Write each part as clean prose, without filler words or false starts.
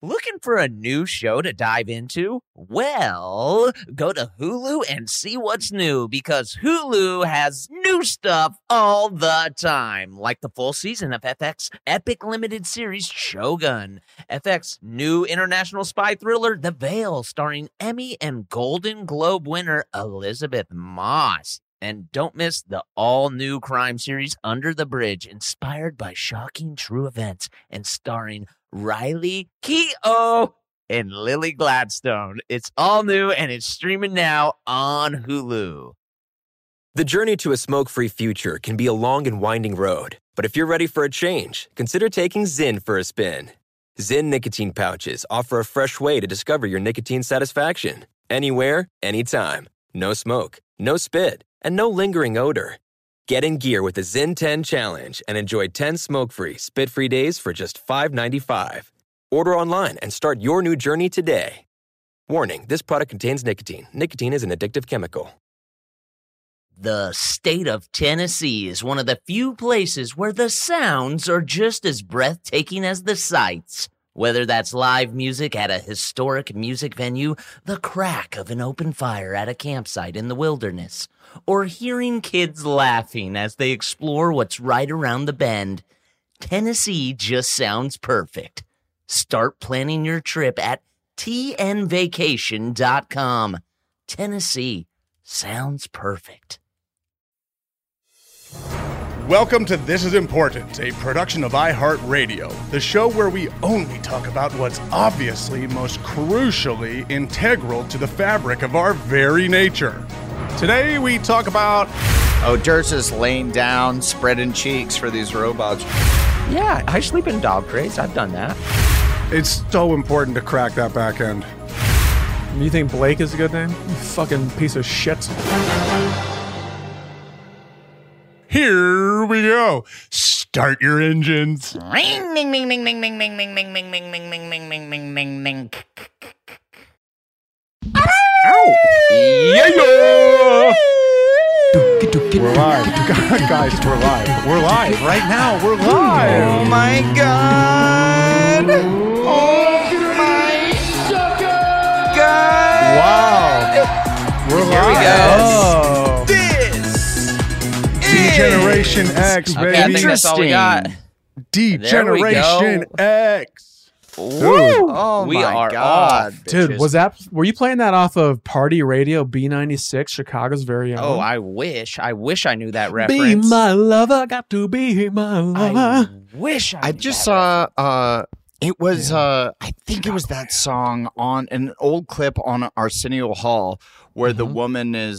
Looking for a new show to dive into? Well, go to Hulu and see what's new, because Hulu has new stuff all the time, like the full season of FX epic limited series Shogun, FX new international spy thriller The Veil, starring Emmy and Golden Globe winner Elizabeth Moss. And don't miss the all-new crime series Under the Bridge, inspired by shocking true events and starring Riley Keough and Lily Gladstone. It's all new and it's streaming now on Hulu. The journey to a smoke-free future can be a long and winding road. But if you're ready for a change, consider taking Zyn for a spin. Zyn nicotine pouches offer a fresh way to discover your nicotine satisfaction. Anywhere, anytime. No smoke, no spit, and no lingering odor. Get in gear with the Zyn 10 Challenge and enjoy 10 smoke-free, spit-free days for just $5.95. Order online and start your new journey today. Warning, this product contains nicotine. Nicotine is an addictive chemical. The state of Tennessee is one of the few places where the sounds are just as breathtaking as the sights. Whether that's live music at a historic music venue, the crack of an open fire at a campsite in the wilderness, or hearing kids laughing as they explore what's right around the bend, Tennessee just sounds perfect. Start planning your trip at tnvacation.com. Tennessee sounds perfect. Welcome to This Is Important, a production of iHeartRadio, the show where we only talk about what's obviously most crucially integral to the fabric of our very nature. Today we talk about... Oh, Dirt's just laying down, spreading cheeks for these robots. Yeah, I sleep in dog crates. I've done that. It's so important to crack that back end. You think Blake is a good name? You fucking piece of shit. Here we go. Start your engines. Ring, ding, ding, ding, ding, ding, ding, ding, ding, ding, ding, ding, ding, ding, ding, ding, ding, ding. Yeah! We're live. Guys, we're live. We're live. Right now, we're live. Oh my god! Oh my god! Wow. We're Here we live. go. Oh. D-Generation X, Okay, I baby. think that's all we got. D-Generation X. Woo! Oh We my are god, off. Dude, were you playing that off of Party Radio B96, Chicago's very own? Oh, I wish I knew that Be reference. my lover, got to be my lover. I wish I I knew just that saw it was I think it was that song on an old clip on Arsenio Hall where the woman is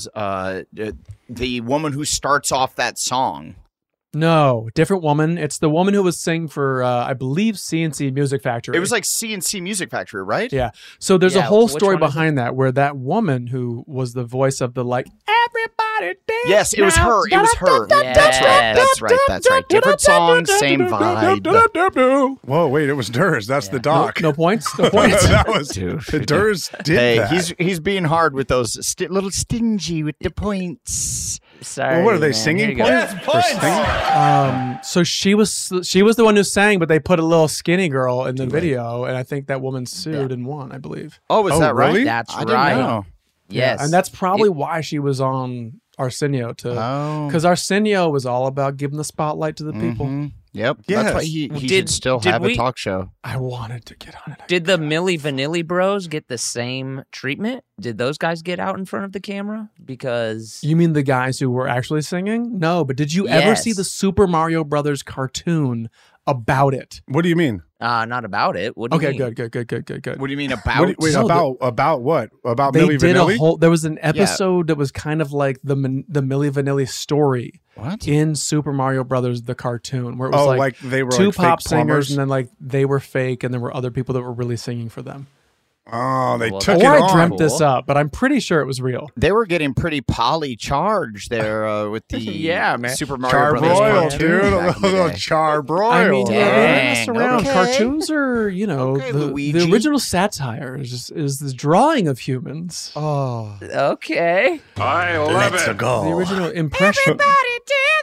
the woman who starts off that song. No, different woman. It's the woman who was singing for, I believe, CNC Music Factory. It was like CNC Music Factory, right? Yeah. So there's a Yeah, whole which story one is it? behind that where that woman who was the voice of the like, everybody dance. Yes, it was now. her. It was her. Yeah. That's right. That's right. That's right. Different song, same vibe. Whoa, wait, it was Durs. That's the doc. No points. No points. That was Dude. Durs did Hey, that. he's being hard with those little stingy with the points. Sorry, Well, what are they man. singing Here you go. points? For singing? So she was the one who sang, but they put a little skinny girl in the video, and I think that woman sued and won, I believe. Oh, is Oh, that right? really? That's I didn't right. know. Yes. And that's probably why she was on Arsenio too. Oh. Because Arsenio was all about giving the spotlight to the people. Mhm. Yep. Yes. That's why he Did- should still did have we- a talk show. I wanted to get on it. Did the Milli Vanilli Bros get the same treatment? Did those guys get out in front of the camera? Because You mean the guys who were actually singing? No, but did you ever Yes. see the Super Mario Brothers cartoon about it? What do you mean? not about it. What do you Okay, mean? good. What do you mean about? Wait, So about what? About They Milli did Vanilli? a whole. There was an episode that was kind of like the Milli Vanilli story What? in Super Mario Brothers the cartoon, where it was Oh, like like they were two like fake pop singers, plumbers? and then like they were fake, and there were other people that were really singing for them. Oh, they Well, took Or it I on. dreamt this up, but I'm pretty sure it was real. They were getting pretty poly-charged there with the Yeah, man. Super Mario Brothers Charbroil, cartoon dude. A back in the little day. charbroil. I mean, yeah, don't mess Dang, around. okay. Cartoons are, Okay, the Luigi. original satire is the drawing of humans. Oh, Okay. Let's The go. original impression.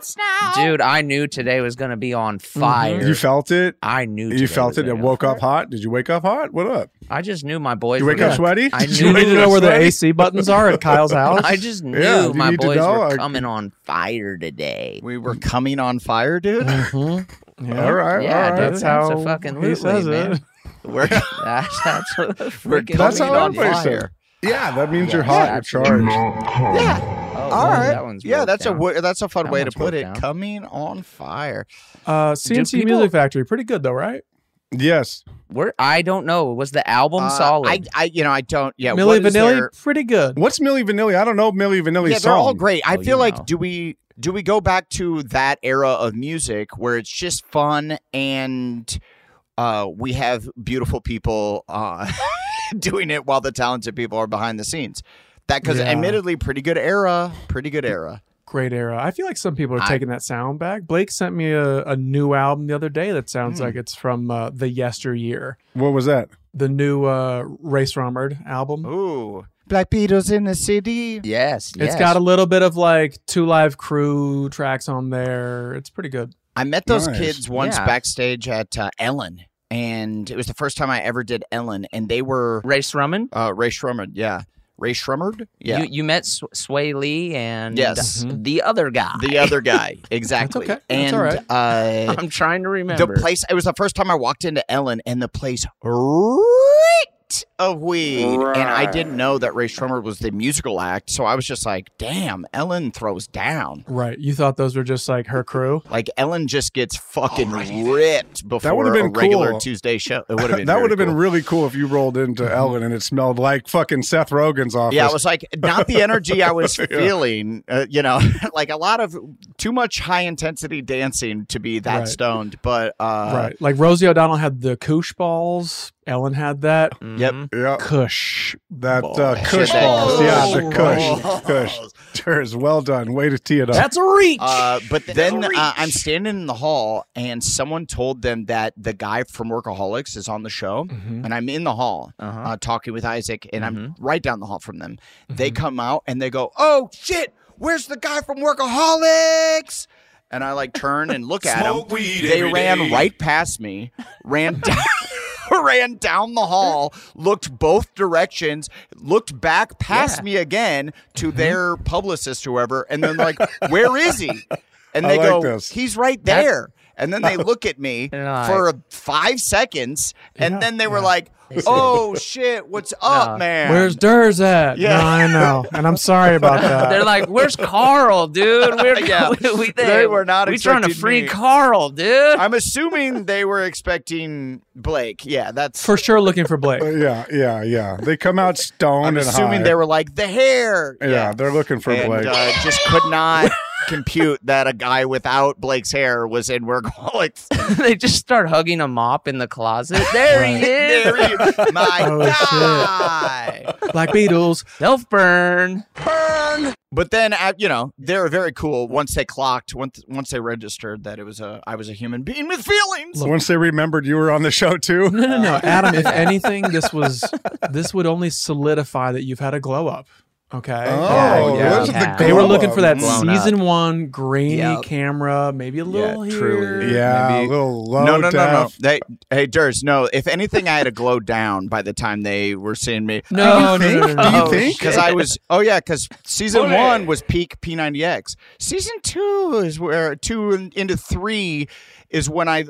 dance now. Dude, I knew today was going to be on fire. You felt it? I knew You felt it and woke up hot? Did you wake up hot? What up? I just knew my boys You were wake up gonna- sweaty? I Did You knew need to know where the Sweaty? AC buttons are at Kyle's house. I just knew Yeah, you my need to boys know. were coming on fire today. We were coming on fire, dude. Mm-hmm. Yeah. All right. Yeah, all right. dude. That's That's how a fucking he Lulu, says man. it. We're, That's what freaking That's how on everybody says fire. it. Yeah, that means you're Yeah, hot. You're absolutely. charged. Yeah. Oh, All right. That one's Yeah, broke that's down. that's a fun That way to one's put broke it. down. Coming on fire. CNC people- Music Factory, pretty good though, right? Yes. I don't know. Was the album solid? I don't. Yeah, Milli what is Vanilli, there- pretty good. What's Milli Vanilli? I don't know Milli Vanilli's Yeah, song. they're all great. I Oh, feel you like know. do we go back to that era of music where it's just fun and we have beautiful people doing it while the talented people are behind the scenes. That because Yeah. admittedly, pretty good era. Great era. I feel like some people are taking that sound back. Blake sent me a new album the other day that sounds like it's from the yesteryear. What was that? The new Ray Sremmurd album. Ooh, Black Beatles in the city. yes. It's got a little bit of like 2 Live Crew tracks on there. It's pretty good. I met those Nice. kids once Yeah. backstage at Ellen, and it was the first time I ever did Ellen, and they were Ray Sremmurd. Ray Shremmerd. Yeah, Ray Shremmerd. Yeah. You met Sway Lee and Yes. the other guy. The other guy, exactly. That's okay. And That's all I'm trying to the remember. place. It was the first time I walked into Ellen, and the place reeked of weed. And I didn't know that Ray Shremmerd was the musical act, so I was just like, "Damn, Ellen throws down." Right. You thought those were just like her crew? Like Ellen just gets fucking ripped before would've been a regular cool. Tuesday show. It would have been That would have very been cool. really cool if you rolled into Ellen and it smelled like fucking Seth Rogen's office. Yeah, it was like not the energy I was feeling, like a lot of too much high intensity dancing to be that Right. stoned. But Right. Like Rosie O'Donnell had the Koosh balls. Ellen had that. yep. Yeah, Kush. that Balls. Kush Shit, balls. that Yeah, the Kush Kush. Cheers. Well done. Way to tee it up. That's a reach. But then I'm standing in the hall, and someone told them that the guy from Workaholics is on the show, and I'm in the hall talking with Isaac, and I'm right down the hall from them. They come out and they go, "Oh shit, where's the guy from Workaholics?" And I like turn and look at him. They ran right past me, ran down. Ran down the hall, looked both directions, looked back past me again to their publicist, whoever, and then like, "Where is he?" And I they like go, this. "He's right there." And then they look at me Right. for 5 seconds, and Yeah, then they were like, "Oh shit, what's up, man?" Where's Durs at? Yeah. No, I know. And I'm sorry about that. They're like, "Where's Carl, dude? Yeah. They were not We trying to expecting free me. Carl, dude." I'm assuming they were expecting Blake. Yeah, that's. For sure looking for Blake. Yeah. They come out stoned I'm and assuming high. they were like the hair. Yeah, they're looking for and, Blake. just could not compute that a guy without Blake's hair was in Workaholics. They just start hugging a mop in the closet. There he is. There he- my Oh, guy. Black Beatles. Self burn. But then, they were very cool once they clocked, once they registered that I was a human being with feelings. Once they remembered you were on the show too. No. Adam, if anything, this would only solidify that you've had a glow up. Okay. Oh, Yeah, those are yeah. the They were glow looking for that ups. Blown season 1 grainy Yep. camera, maybe a little here. truly. Yeah, Maybe- a little low No. def. Hey, Durs, no. If anything, I had a glow down by the time they were seeing me. No. Do you think? Because I was, because season 1 was peak P90X. Season 2 is where 2 into 3 is when I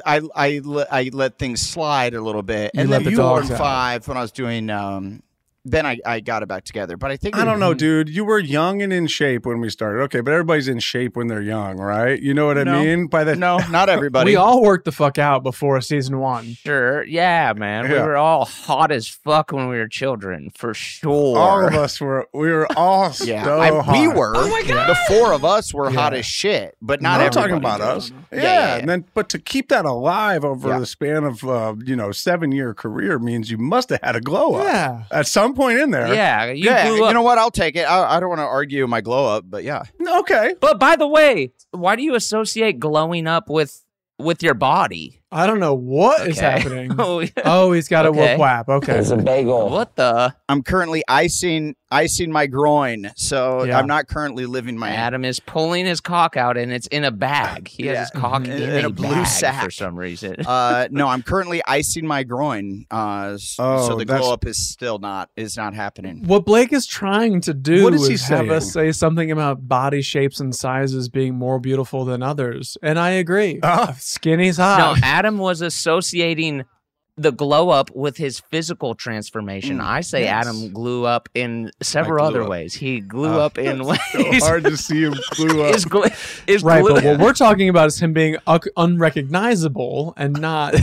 let things slide a little bit, You and let then the 4 dogs and out. 5 when I was doing. Then I got it back together. But I think I don't know, dude. You were young and in shape when we started. Okay, but everybody's in shape when they're young, right? You know what I No. mean? By the No, not everybody. We all worked the fuck out before season 1. Sure. Yeah, man. We Yeah. were all hot as fuck when we were children, for sure. all of us were. We were all Yeah, so hot. we were. Oh my God. The 4 of us were hot as shit, but not I'm everybody. talking about us. Yeah, Yeah, and then but to keep that alive over Yeah. the span of 7-year career means you must have had a glow up. Yeah. At some point in there. Yeah, you Yeah, blew you up. know what? I'll take it. I don't want to argue my glow up, but yeah. Okay. But by the way, why do you associate glowing up with your body? I don't know what is Okay. happening. Oh, yeah. Oh, he's got a Okay. whoop whap. Okay. It's a bagel. What the? I'm currently icing my groin, so Yeah. I'm not currently living my Adam is pulling his cock out, and it's in a bag. He has his cock in a blue bag sack for some reason. No, I'm currently icing my groin. So the that's- glow up is not happening. What Blake is trying to do What is he is have us saying? say something about body shapes and sizes being more beautiful than others. And I agree. Skinny's No, hot. Adam was associating the glow up with his physical transformation. I say Adam glue up in several glue other up. ways. He glue up in ways. So hard to see him glue up. Is Right, glue- but what we're talking about is him being unrecognizable and not.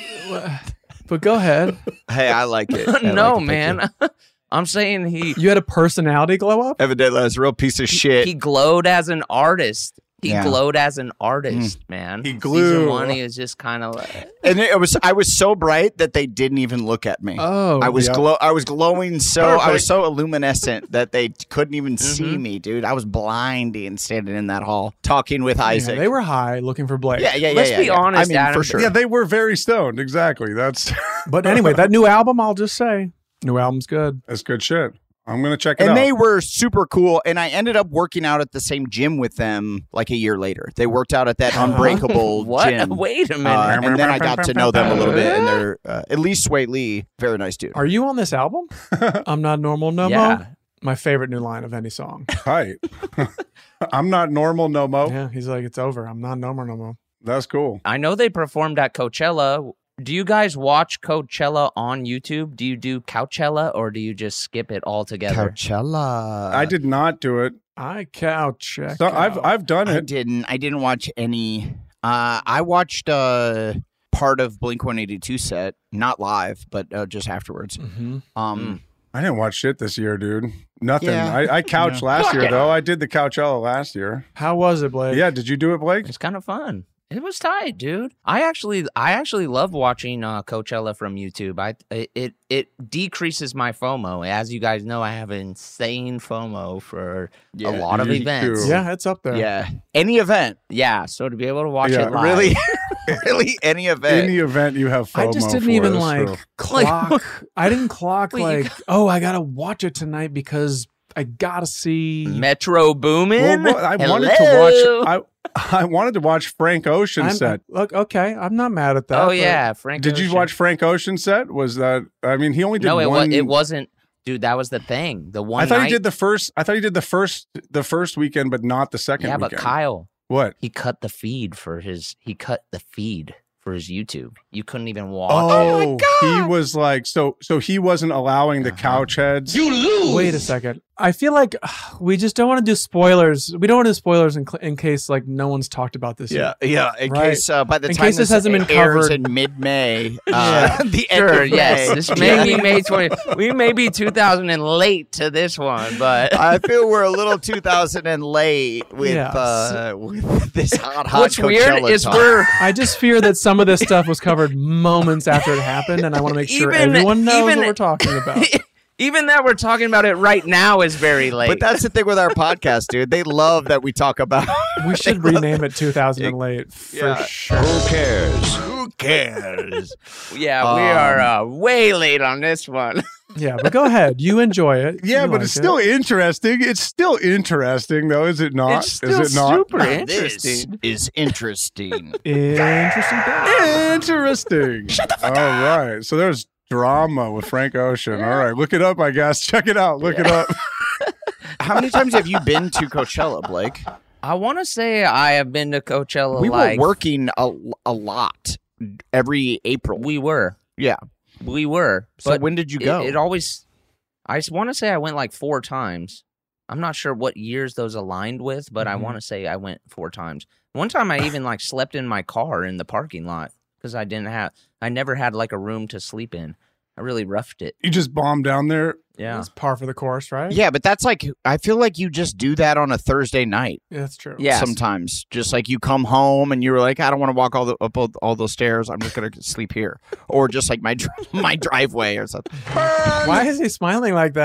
But go ahead. Hey, I like it. I no, like it. Thank man. I'm saying he You had a personality glow up? Evidently, that's a real piece of shit. he glowed as an artist. He Yeah. glowed as an artist, man. He Season glue. 1, he was just kind of like, And I was so bright that they didn't even look at me. Oh. I was yeah. I was glowing so I was Perfect. so illuminescent that they couldn't even see Mm-hmm. me, dude. I was blinding standing in that hall talking with Yeah, Isaac. they were high looking for Blake. yeah. Let's be honest, I mean, Adam. for sure. Yeah, they were very stoned. Exactly. That's But anyway, that new album, I'll just say, new album's good. that's good shit. I'm gonna check it And out. they were super cool. And I ended up working out at the same gym with them like a year later. They worked out at that Unbreakable what? gym. Wait a minute. And then I got to know them a little bit. And they're at least Sway Lee, very nice dude. Are you on this album? I'm Not Normal No Yeah. Mo? My favorite new line of any song. Tight. I'm not normal no mo. Yeah, he's like, it's over. I'm not normal no more. That's cool. I know they performed at Coachella. Do you guys watch Coachella on YouTube? Do you do Couchella or do you just skip it altogether? Coachella. I did not do it. I couch. So I've done I it. didn't watch any. I watched part of Blink-182 set, not live, but just afterwards. I didn't watch shit this year, dude. Nothing. Yeah. I couched last year though. I did the Couchella last year. How was it, Blake? Yeah, did you do it, Blake? It's kind of fun. It was tight, dude. I actually love watching Coachella from YouTube. It decreases my FOMO. As you guys know, I have insane FOMO for a lot of you events. do. Yeah, it's up there. Yeah, any event, Yeah, so to be able to watch Yeah, it live, really, really, any event. Any event you have FOMO I just didn't for even is like true. clock. I didn't clock Well, you like, oh, I gotta watch it tonight because I gotta see. Metro Boomin. Well, I wanted Hello? to watch. I wanted to watch Frank Ocean set. Look, okay, I'm not mad at that. Oh but yeah, Frank. Did you Ocean. watch Frank Ocean set? Was that? I mean, he only did No, one. it wasn't. Dude, that was the thing. The one I thought night. he did the first. I thought he did the first weekend, but not the second. Yeah, but weekend. Kyle, What? he cut the feed for his. He cut the feed for his YouTube. You couldn't even watch Oh, it. he was like so. So he wasn't allowing the couch heads. Wait a second. I feel like we just don't want to do spoilers. We don't want to do spoilers in case like no one's talked about this yet. Yeah. In Right. case by the In time case this hasn't been airs covered. in mid-May, Yeah. the end Sure, of yes. May. This may be May 20. We may be 2000 and late to this one, but I feel we're a little 2000 and late with Yeah. with this hot what's weird Coachella is talk. we're I just fear that some of this stuff was covered moments after it happened, and I want to make sure Even- everyone knows even- what we're talking about. even that we're talking about it right now is very late. But that's the thing with our podcast, dude. They love that we talk about. We should rename it 2000 and late for Yeah. sure. Who cares? Who cares? yeah, we are way late on this one. Yeah, but go ahead. You enjoy it. Yeah, You but like it's still interesting. It's still interesting, though, is it not? It's still is it not? super This interesting. is interesting. interesting thing. Interesting. All right. So there's drama with Frank Ocean. All right. Look it up, I guess. Check it out. Look it up. How many times have you been to Coachella, Blake? I want to say I have been to Coachella. We like, were working a lot every April. We were. Yeah. We were. So But when did you go? It always. I want to say I went like 4 times. I'm not sure what years those aligned with, but I want to say I went 4 times. One time I even like slept in my car in the parking lot because I never had like a room to sleep in. I really roughed it. You just bombed down there. Yeah. It's par for the course, right? Yeah, but that's like, I feel like you just do that on a Thursday night. Yeah, that's true. Yeah. Sometimes, just like you come home and you're like, I don't want to walk up all those stairs. I'm just gonna sleep here, or just like my driveway or something. Why is he smiling like that?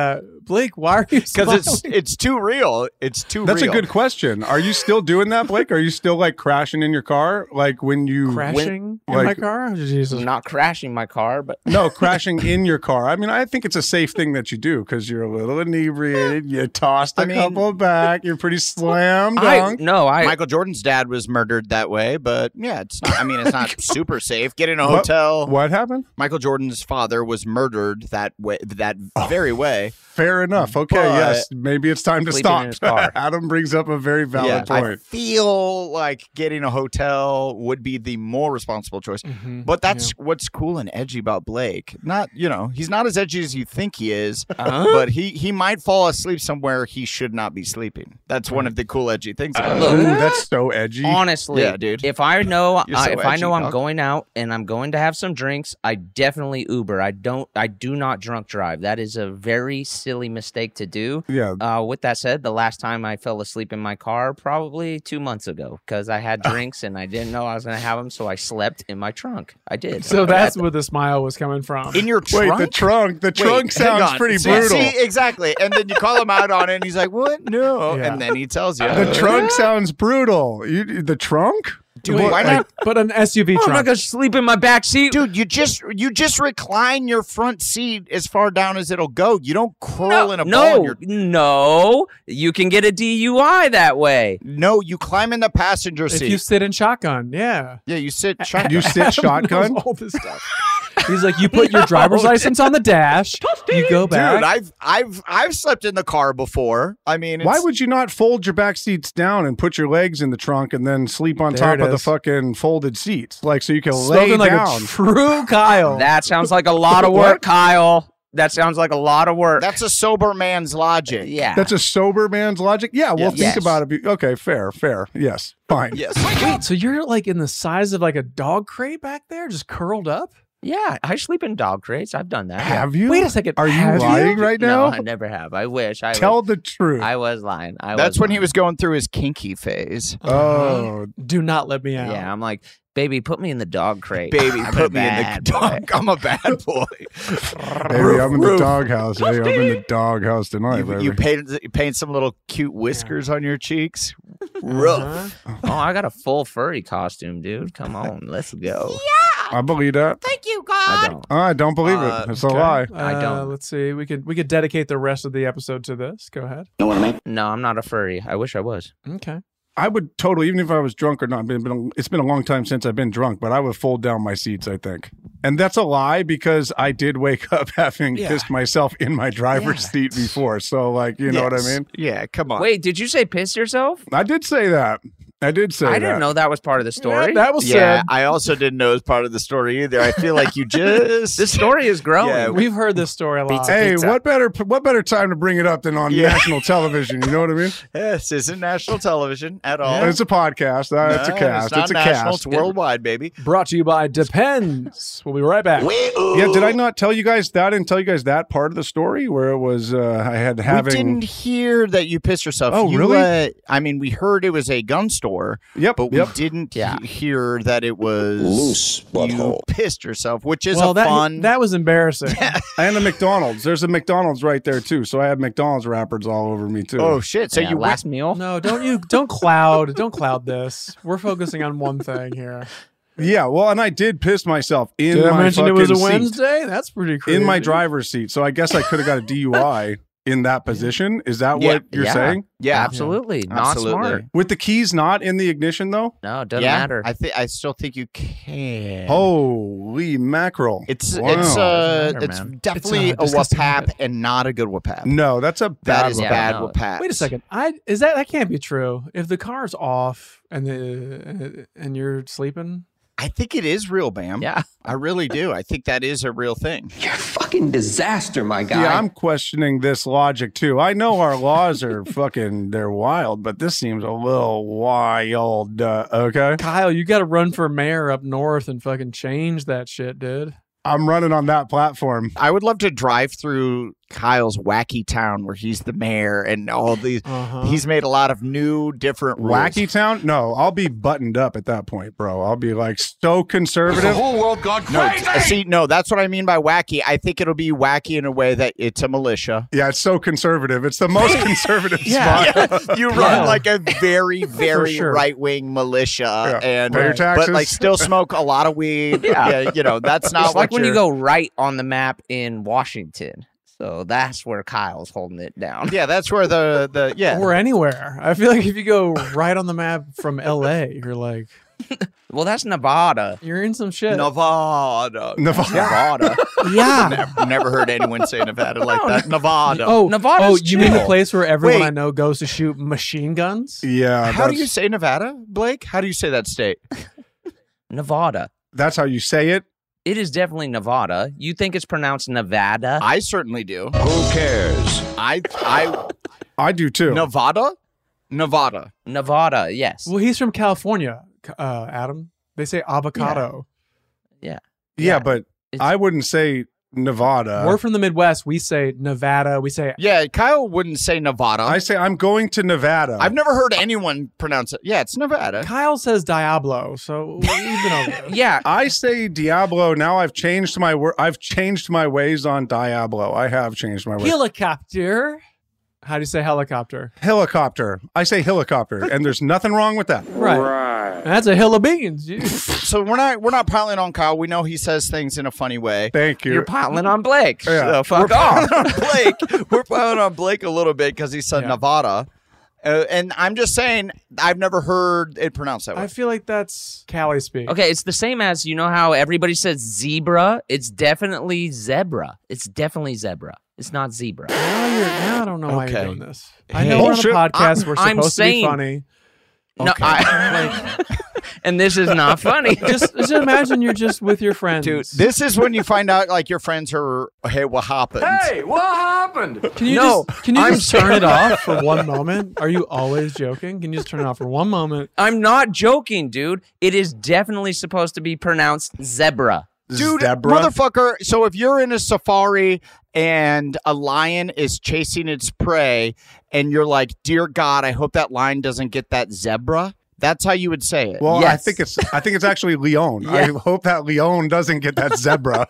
Blake, why are you smiling? Because it's too real. It's too real. That's a good question. Are you still doing that, Blake? Are you still like crashing in your car? Like when you crashing in like- my car? Oh, Jesus. I'm not crashing my car, but No, crashing in your car. I mean, I think it's a safe thing that you do because you're a little inebriated. You tossed a couple back. You're pretty slam dunk. Michael Jordan's dad was murdered that way, but yeah, it's not. I mean, it's not super safe. Get in a hotel. What happened? Michael Jordan's father was murdered that way, that very way. Fair enough. Okay, But- yes, maybe it's time to Sleeping stop. in his car. Adam brings up a very valid I point. feel like getting a hotel would be the more responsible choice. But that's what's cool and edgy about Blake. Not, he's not as edgy as you think he is, but he might fall asleep somewhere he should not be sleeping. That's one of the cool edgy things about Look, Ooh, that's so edgy. honestly, Yeah, dude. if I know You're so if I edgy, know I'm dog. going out and I'm going to have some drinks, I definitely Uber. I do not drunk drive. That is a very silly mistake to do. Yeah. With that said, the last time I fell asleep in my car probably 2 months ago because I had drinks and I didn't know I was going to have them, so I slept in my trunk. I did. So that's where the smile was coming from. in your Wait, trunk. the trunk. The trunk Wait, hang sounds on. pretty See, brutal. See, exactly. And then you call him out on it, and he's like, "What? No." Yeah. And then he tells you, The trunk sounds brutal. The trunk? Dude, Wait, why not? But an SUV I'm not trunk. going to sleep in my back seat. Dude, you just recline your front seat as far down as it'll go. You don't curl in a ball. No, you can get a DUI that way. No, you climb in the passenger If seat. you sit in shotgun, yeah. Yeah, you sit shotgun. You sit shotgun? Knows all this stuff. He's like, you put your driver's license on the dash, you go back. Dude, I've slept in the car before. I mean, Why would you not fold your back seats down and put your legs in the trunk and then sleep on There top it of the is. fucking folded seats? Like, so you can Spoken lay like down. a true Kyle. That sounds like a lot of What? work, Kyle. That sounds like a lot of work. That's a sober man's logic. yeah. That's a sober man's logic? Yeah, well, Yes. think about it. Okay, fair. Yes, fine. Yes. Wait, so you're like in the size of like a dog crate back there, just curled up? Yeah, I sleep in dog crates. I've done that. Have you? Wait a second. Are you have lying right now? No, I never have. I wish. Tell the truth. I was lying. That's when he was going through his kinky phase. Oh, Do not let me out. Yeah, I'm like, baby, put me in the dog crate. Baby, I'm put a me in the bad boy. dog. I'm a bad boy. baby, I'm in the doghouse. Hey, I'm in the doghouse tonight, baby. You paint some little cute whiskers on your cheeks. Uh-huh. Rough. Oh, I got a full furry costume, dude. Come on, let's go. I believe that. I don't. I don't believe it. It's a lie. I don't. Let's see. We could dedicate the rest of the episode to this. Go ahead. No, I'm not a furry. I wish I was. Okay. I would totally, even if I was drunk or not, it's been a long time since I've been drunk, but I would fold down my seats, I think. And that's a lie because I did wake up having pissed myself in my driver's seat before. So, like, you know what I mean? Yeah, come on. Wait, did you say piss yourself? I did say that. I did say I that. didn't know that was part of the story. That was Yeah, said. I also didn't know it was part of the story either. I feel like you just This story is growing. Yeah, We've heard this story a lot. Hey, Pizza. what better time to bring it up than on national television? You know what I mean? This isn't national television at all. It's a podcast. It's a No, cast. It's not It's a national. cast. It's worldwide, baby. Brought to you by Depends. We'll be right back. Yeah, did I not tell you guys that? I didn't tell you guys that part of the story where it was I had having. We didn't hear that you pissed yourself. Oh, You, really? I mean, we heard it was a gun store, Yep. but we didn't hear that it was loose you pissed yourself, which is Well, a that fun. that was embarrassing. And a McDonald's. There's a McDonald's right there too. So I have McDonald's wrappers all over me too. oh shit! So Yeah, you last meal? No, don't cloud this. We're focusing on one thing here. Yeah, well, and I did piss myself in Did I my mention it was a fucking seat. Wednesday? That's pretty crazy. In my driver's seat. So I guess I could have got a DUI in that position. Is that what you're Yeah. saying? yeah, Absolutely. Not Absolutely. smart. With the keys not in the ignition though? No, it doesn't yeah. matter. I still think you can. Holy mackerel. It's Wow. matter, it's man. definitely It's a a disgusting WAPAP habit. and not a good WAPAP. No, that's a That bad is one. Yeah, bad no. WAPAP. Wait a second. That can't be true. If the car's off and you're sleeping, I think it is real, Bam. Yeah. I really do. I think that is a real thing. You're a fucking disaster, my guy. Yeah, I'm questioning this logic too. I know our laws are they're wild, but this seems a little wild. Okay. Kyle, you got to run for mayor up north and fucking change that shit, dude. I'm running on that platform. I would love to drive through Kyle's wacky town where he's the mayor and all these. He's made a lot of new, different rules. Wacky town? No, I'll be buttoned up at that point, bro. I'll be like so conservative. The whole world gone crazy. No, that's what I mean by wacky. I think it'll be wacky in a way that it's a militia. Yeah, it's so conservative. It's the most conservative spot. Yeah. You run like a very, very right-wing militia, and Pay your taxes. but like still smoke a lot of weed. Yeah, you know that's not It's like when you you're- go right on the map in Washington. So that's where Kyle's holding it down. Yeah, that's where the Or anywhere. I feel like if you go right on the map from L.A., you're like, Well, that's Nevada. you're in some shit. Nevada. Nevada. Yeah. Never heard anyone say Nevada like that. Nevada. Oh, Nevada's you mean the chill. place where everyone Wait. I know goes to shoot machine guns? Yeah. How do you say Nevada, Blake? How do you say that state? Nevada. That's how you say it? It is definitely Nevada. You think it's pronounced Nevada? I certainly do. Who cares? I do too. Nevada? Nevada. Nevada, yes. Well, he's from California, Adam. They say avocado. Yeah, but It's- I wouldn't say Nevada. We're from the Midwest. We say Nevada. We say Yeah, Kyle wouldn't say Nevada. I say I'm going to Nevada. I've never heard anyone pronounce it. Yeah, it's Nevada. Kyle says Diablo. So we've been over this. Yeah. I say Diablo. Now I've changed my I've changed my ways on Diablo. I have changed my ways. Helicopter. How do you say helicopter? Helicopter. I say helicopter, and there's nothing wrong with that. Right. That's a hill of beans. So we're not piling on Kyle. We know he says things in a funny way. Thank you. You're piling on Blake. Yeah. So fuck off. on Blake. We're piling on Blake a little bit because he said Nevada. And I'm just saying, I've never heard it pronounced that way. I feel like that's Cali speak. Okay, it's the same as, you know how everybody says zebra? It's definitely zebra. It's definitely zebra. It's not zebra. Now I don't know why you're Okay. doing this. I know we're on a Bullshit. podcast. We're I'm supposed to be saying- funny. No, and this is not funny. Just imagine you're just with your friends. Dude, this is when you find out, like, your friends are, hey, what happened? Hey, what happened? Can you No, just turn it off for one moment? Are you always joking? Can you just turn it off for one moment? I'm not joking, dude. It is definitely supposed to be pronounced zebra. Dude, Zebra? motherfucker. So if you're in a safari and a lion is chasing its prey and you're like, dear God, I hope that lion doesn't get that zebra. That's how you would say it. Well, Yes. I think it's actually Leon. I hope that Leon doesn't get that zebra.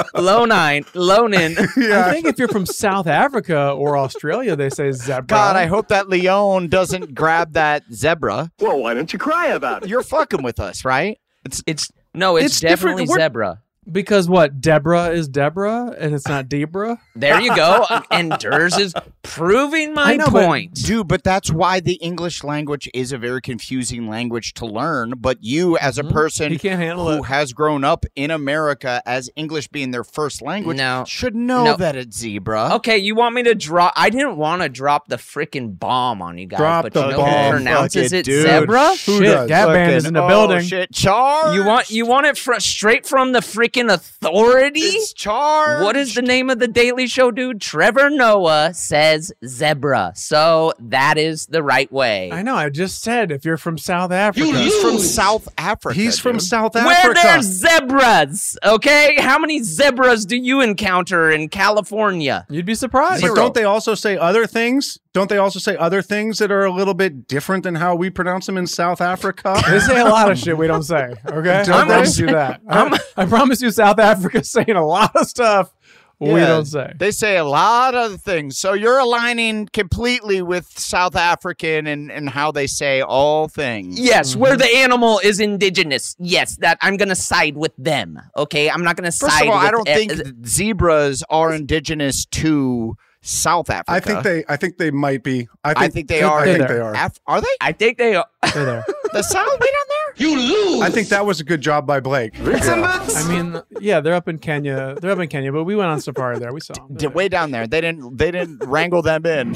Lonin. I think if you're from South Africa or Australia, they say zebra. God, I hope that Leon doesn't grab that zebra. Well, why don't you cry about it? You're fucking with us, right? It's It's definitely different. We're- zebra. Because what? Deborah is Deborah and it's not Debra? There you go. And Durs is proving my I know, but- point. Dude, but that's why the English language is a very confusing language to learn. But you, as a person He can't handle who it. has grown up in America as English being their first language, No. should know No. that it's zebra. Okay, you want me to drop? I didn't want to drop the freaking bomb on you guys, Drop but the you know bomb. who pronounces Fuck it, it dude. zebra? Who Shit, does? Gab Band is in the building. Shit, charge. You want it straight from the freaking authority? It's charged. What is the name of the Daily Show, dude? Trevor Noah says zebra, so that is the right way. I know. I just said if you're from South Africa. He's from South Africa. He's from dude. South Where Africa. there's zebras, okay? How many zebras do you encounter in California? You'd be surprised. But don't they also say other things? Don't they also say other things that are a little bit different than how we pronounce them in South Africa? They say a lot of shit we don't say. Okay, Don't I they? promise you that. I promise you, South Africa's saying a lot of stuff we Yeah, don't say. They say a lot of things. So you're aligning completely with South African and how they say all things. Yes, where the animal is indigenous. Yes, that I'm gonna side with them. Okay, I'm not gonna First side. of all, with I don't think zebras are indigenous to South Africa. I think they might be. I think they are. I think They're they are. Are they? I think they are. They're there. The South way down there? I think that was a good job by Blake. I mean, yeah, they're up in Kenya. They're up in Kenya, but we went on safari there. We saw them. Way down there. They didn't wrangle them in.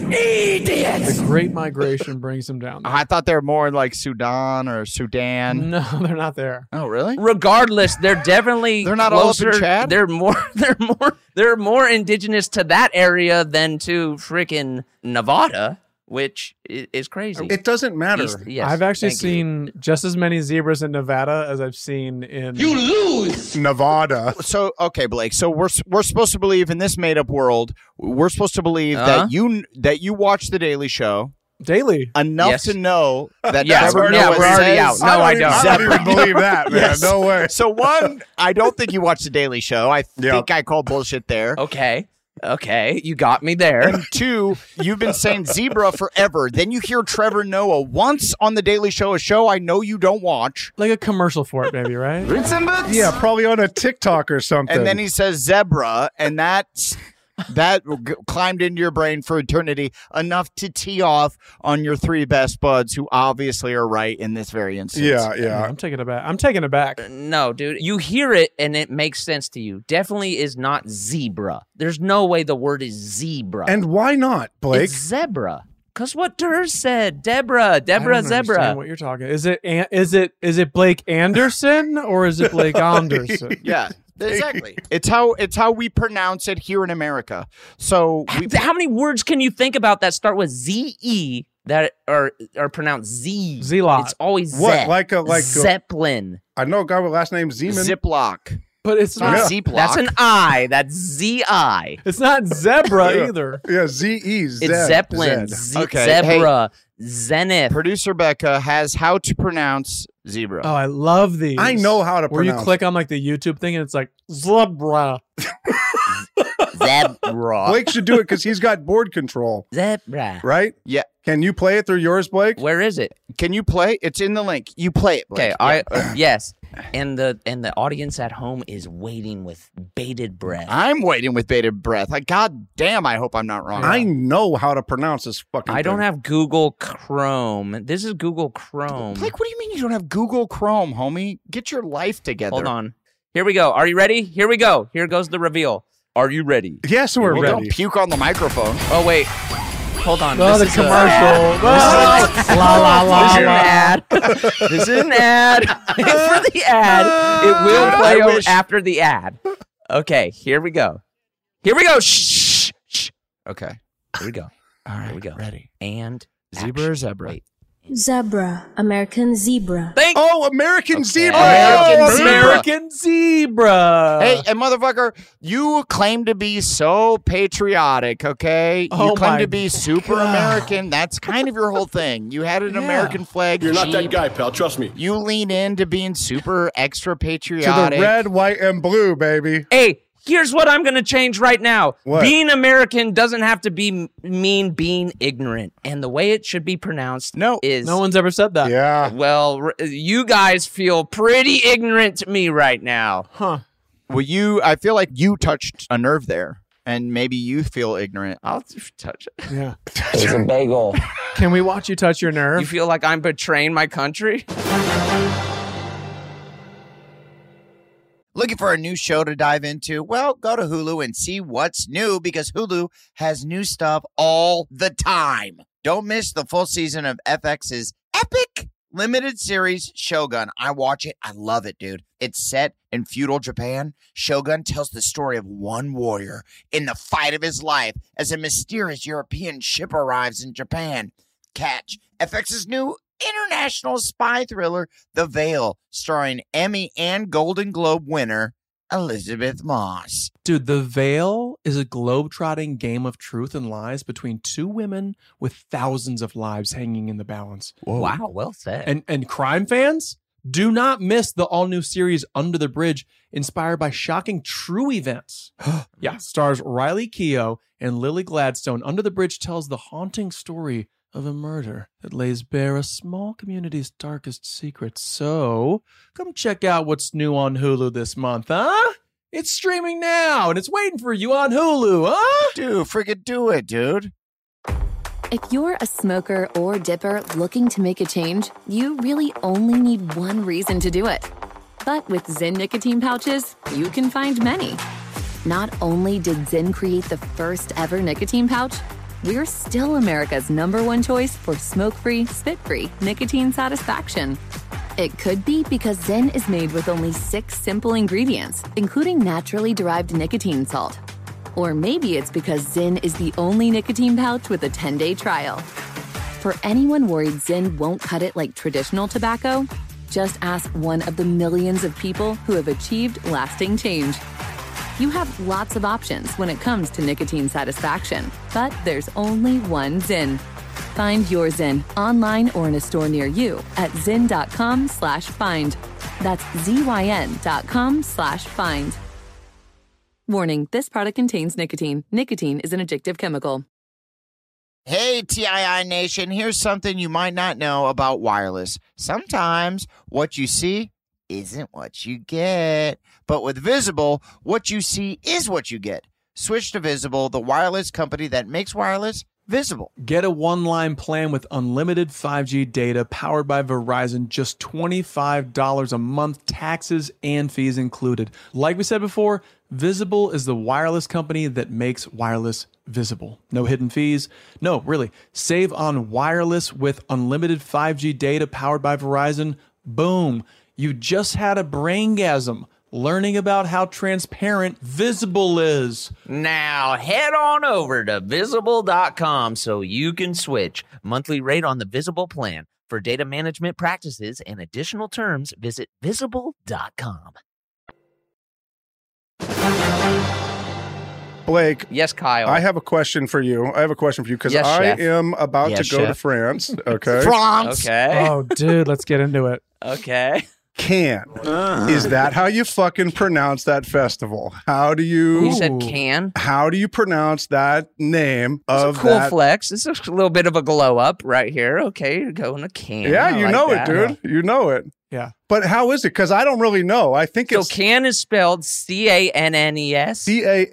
The Great Migration brings them down. There. I thought they were more like Sudan or Sudan. No, they're not there. Oh, really? Regardless, they're definitely They're not all up in closer. Chad? They're more indigenous to that area than to freaking Nevada, which is crazy. It doesn't matter. Yes, I've actually thank you. seen just as many zebras in Nevada as I've seen in. You lose! Nevada. So okay, Blake. So we're supposed to believe in this made up world. We're supposed to believe that you watch the Daily Show Daily. enough Yes. to know that Yes, Trevor we're Noah already out. says. No, I don't. I don't even believe that, man. Yes. No way. So one, I don't think you watch the Daily Show. I think I called bullshit there. Okay, you got me there. And two, you've been saying zebra forever. Then you hear Trevor Noah once on the Daily Show, a show I know you don't watch, Like a commercial for it, maybe, right? Yeah, probably on a TikTok or something. and then he says zebra, and that climbed into your brain for eternity enough to tee off on your three best buds, who obviously are right in this very instance. Yeah. I'm taking it back. I'm taking it back. No, dude. You hear it and it makes sense to you. Definitely is not zebra. There's no way the word is zebra. And why not, Blake? It's zebra. Because what Durr said. Deborah, I don't understand zebra. what you're talking. Is it Blake Anderson or is it Blake Anderson? Yeah. Exactly. It's how we pronounce it here in America. So How many words can you think about that start with Z-E that are pronounced Z? Z-lot. It's always What? Z. Like Zeppelin. I know a guy with last name Zeman. Ziploc. But it's Not not. Ziploc. That's an I. That's Z-I. It's not zebra Yeah. either. Yeah, Z-E. It's Zeppelin. Okay, Zebra. Zenith. Producer Becca has how to pronounce zebra. Oh, I love these. I know how to Where you pronounce click on like the YouTube thing and it's like zebra. Zebra. Blake should do it because he's got board control, Zebra. right? Yeah. Can you play it through yours, Blake? Where is it? Can you play? It's in the link. You play it, Blake. Okay, yes. And the audience at home is waiting with bated breath. I'm waiting with bated breath. Like, God damn, I hope I'm not wrong. I know how to pronounce this fucking I don't thing. have Google Chrome. This is Google Chrome. Blake, what do you mean you don't have Google Chrome, homie? Get your life together. Hold on. Here we go. Are you ready? Here we go. Here goes the reveal. Are you ready? Yes, we're Well, ready. don't puke on the microphone. Oh, wait. Hold on. Oh, the This is a- commercial. La la This is an la. ad. This is an ad. For the ad. It will play I over wish- after the ad. Okay, here we go. Here we go. Shh. Okay. Here we go. All right. Here we go. Ready. And Zebra or action. zebra? Wait. Zebra, American zebra. Thank Oh, American Zebra. American Oh, Zebra. American zebra. Hey, and motherfucker, you claim to be so patriotic, okay? You Oh claim my to be super God. American. That's kind of your whole thing. You had an American flag. You're not that Jeep. guy, pal. Trust me. You lean into being super extra To the patriotic. red, white, and blue, baby. Hey, here's what I'm going to change right now. What? Being American doesn't have to be mean being ignorant. And the way it should be pronounced is... No one's ever said that. Yeah. Well, you guys feel pretty ignorant to me right now. Huh. Well, I feel like you touched a nerve there, and maybe you feel ignorant. I'll touch it. Yeah. It's a bagel. Can we watch you touch your nerve? You feel like I'm betraying my country? Looking for a new show to dive into? Well, go to Hulu and see what's new, because Hulu has new stuff all the time. Don't miss the full season of FX's epic limited series Shogun. I watch it. I love it, dude. It's set in feudal Japan. Shogun tells the story of one warrior in the fight of his life as a mysterious European ship arrives in Japan. Catch FX's new international spy thriller, The Veil, starring Emmy and Golden Globe winner Elizabeth Moss. Dude, The Veil is a globe-trotting game of truth and lies between two women with thousands of lives hanging in the balance. Wow, well said. And crime fans, do not miss the all-new series Under the Bridge, inspired by shocking true events. Yeah, stars Riley Keough and Lily Gladstone. Under the Bridge tells the haunting story of a murder that lays bare a small community's darkest secrets. So, come check out what's new on Hulu this month, huh? It's streaming now, and it's waiting for you on Hulu, huh? Dude, freaking do it, dude. If you're a smoker or dipper looking to make a change, you really only need one reason to do it. But with Zyn nicotine pouches, you can find many. Not only did Zyn create the first ever nicotine pouch, we're still America's #1 choice for smoke-free, spit-free nicotine satisfaction. It could be because Zyn is made with only 6 simple ingredients, including naturally derived nicotine salt. Or maybe it's because Zyn is the only nicotine pouch with a 10-day trial. For anyone worried Zyn won't cut it like traditional tobacco, just ask one of the millions of people who have achieved lasting change. You have lots of options when it comes to nicotine satisfaction, but there's only one Zyn. Find your Zyn online or in a store near you at zyn.com/find. That's ZYN.com/find. Warning, this product contains nicotine. Nicotine is an addictive chemical. Hey, TII Nation, here's something you might not know about wireless. Sometimes what you see isn't what you get. But with Visible, what you see is what you get. Switch to Visible, the wireless company that makes wireless visible. Get a one-line plan with unlimited 5G data powered by Verizon, just $25 a month, taxes and fees included. Like we said before, Visible is the wireless company that makes wireless visible. No hidden fees. No, really. Save on wireless with unlimited 5G data powered by Verizon. Boom. You just had a braingasm learning about how transparent Visible is. Now head on over to Visible.com so you can switch. Monthly rate on the Visible plan. For data management practices and additional terms, visit Visible.com. Blake. Yes, Kyle. I have a question for you. Because Yes, I chef. am about Yes, to go to chef. France. Okay. France! Okay. Oh, dude, let's get into it. Okay. Can. Is that how you fucking pronounce that festival? How do you... You said can. How do you pronounce that name It's of a cool that? flex. It's a little bit of a glow up right here. Okay, you're going to can. Yeah, I you like know that. it, dude. You know it. Yeah. But how is it? Because I don't really know. I think So it's can is spelled Cannes.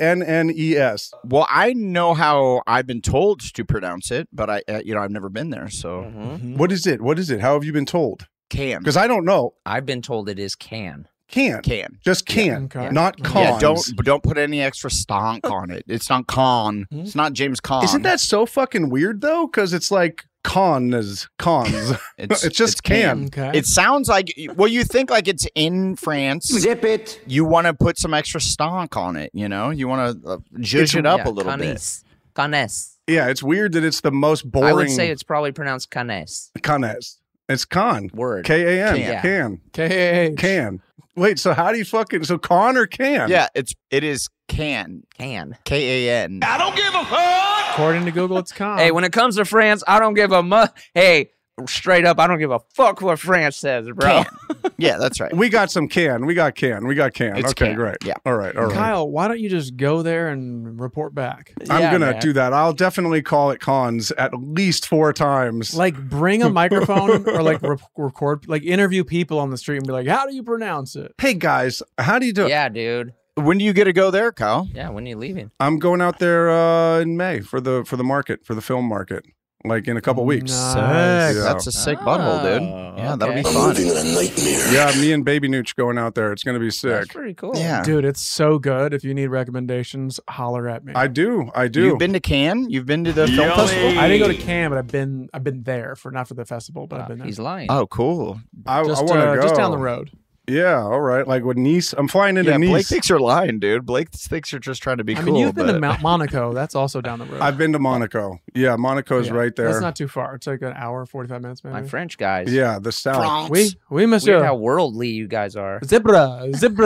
Cannes. Well, I know how I've been told to pronounce it, but I've never been there, so What is it? What is it? How have you been told? can. Because I don't know. I've been told it is can. Can. Just can. Okay. Not cons. Yeah, don't put any extra stonk on it. It's not con. It's not James Con. Isn't that so fucking weird though? Because it's like cons. It's just can. Okay. It sounds like, well, you think like it's in France. Zip it. You want to put some extra stonk on it, you know? You want to zhuzh it up a little bit. Cannes. Yeah, it's weird that it's the most boring. I would say it's probably pronounced Cannes. Cannes. It's con. Word. K-A-N. Yeah. Can. K-A-H. Can. Wait, so how do you fucking... So con or can? Yeah, it is can. Can. K-A-N. I don't give a fuck. According to Google, it's con. Hey, when it comes to France, I don't give a Hey, straight up, I don't give a fuck what France says, bro. Can. Yeah, that's right. We got some can. We got can. It's okay, can. great. Yeah. All right. Kyle, why don't you just go there and report back? I'm Yeah, going to man. do that. I'll definitely call it cons at least 4 times. Like, bring a microphone or like record, like interview people on the street and be like, "How do you pronounce it?" Hey, guys, how do you do it? Yeah, dude. When do you get to go there, Kyle? Yeah, when are you leaving? I'm going out there in May for the market, for the film market, like in a couple weeks. Nice. Yeah. That's a sick butthole, dude. Yeah, that'll be fun. Yeah, me and Baby Nooch going out there. It's going to be That's sick. pretty cool. Yeah. Dude, it's so good. If you need recommendations, holler at me. I do. You've been to Cannes? You've been to the film festival? I didn't go to Cannes, but I've been there for not for the festival, but I've been there. He's lying. Oh, cool. I Just, want to go. just down the road. Yeah, all right. Like with Nice. I'm flying into Yeah, Nice. Blake thinks you're lying, dude. Blake thinks you're just trying to be I cool. mean, you've been to but- Mount Monaco. That's also down the road. I've been to Monaco. Yeah, Monaco's Yeah, right there. That's not too far. It's like an hour, 45 minutes, maybe. My French guys. Yeah, the south. Oui, Weird monsieur. how worldly you guys are. Zebra.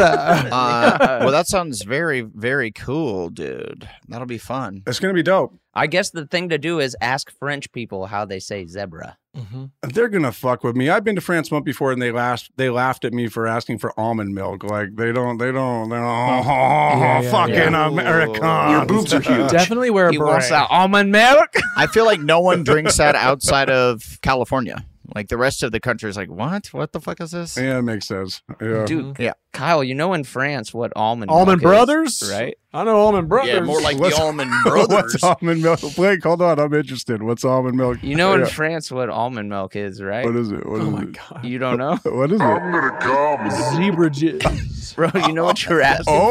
well, that sounds very, very cool, dude. That'll be fun. It's going to be dope. I guess the thing to do is ask French people how they say zebra. They're gonna fuck with me. I've been to France once before, and they laughed at me for asking for almond milk. Like they don't. yeah, fucking yeah. Americans. Your boobs are huge. Definitely wear a He wants beret. that almond milk. I feel like no one drinks that outside of California. Like the rest of the country is like, what? What the fuck is this? Yeah, it makes sense. Yeah. Dude, Yeah. Kyle, you know in France what almond Almond milk Brothers? is, right? I know Almond Brothers. Yeah, more like What's- the Almond Brothers. What's almond milk? Blake, hold on. I'm interested. What's almond milk? You know in Yeah. France what almond milk is, right? What is it? What is Oh my it? god. You don't know? What is it? Zebra jizz. Bro, you know what you're asking for?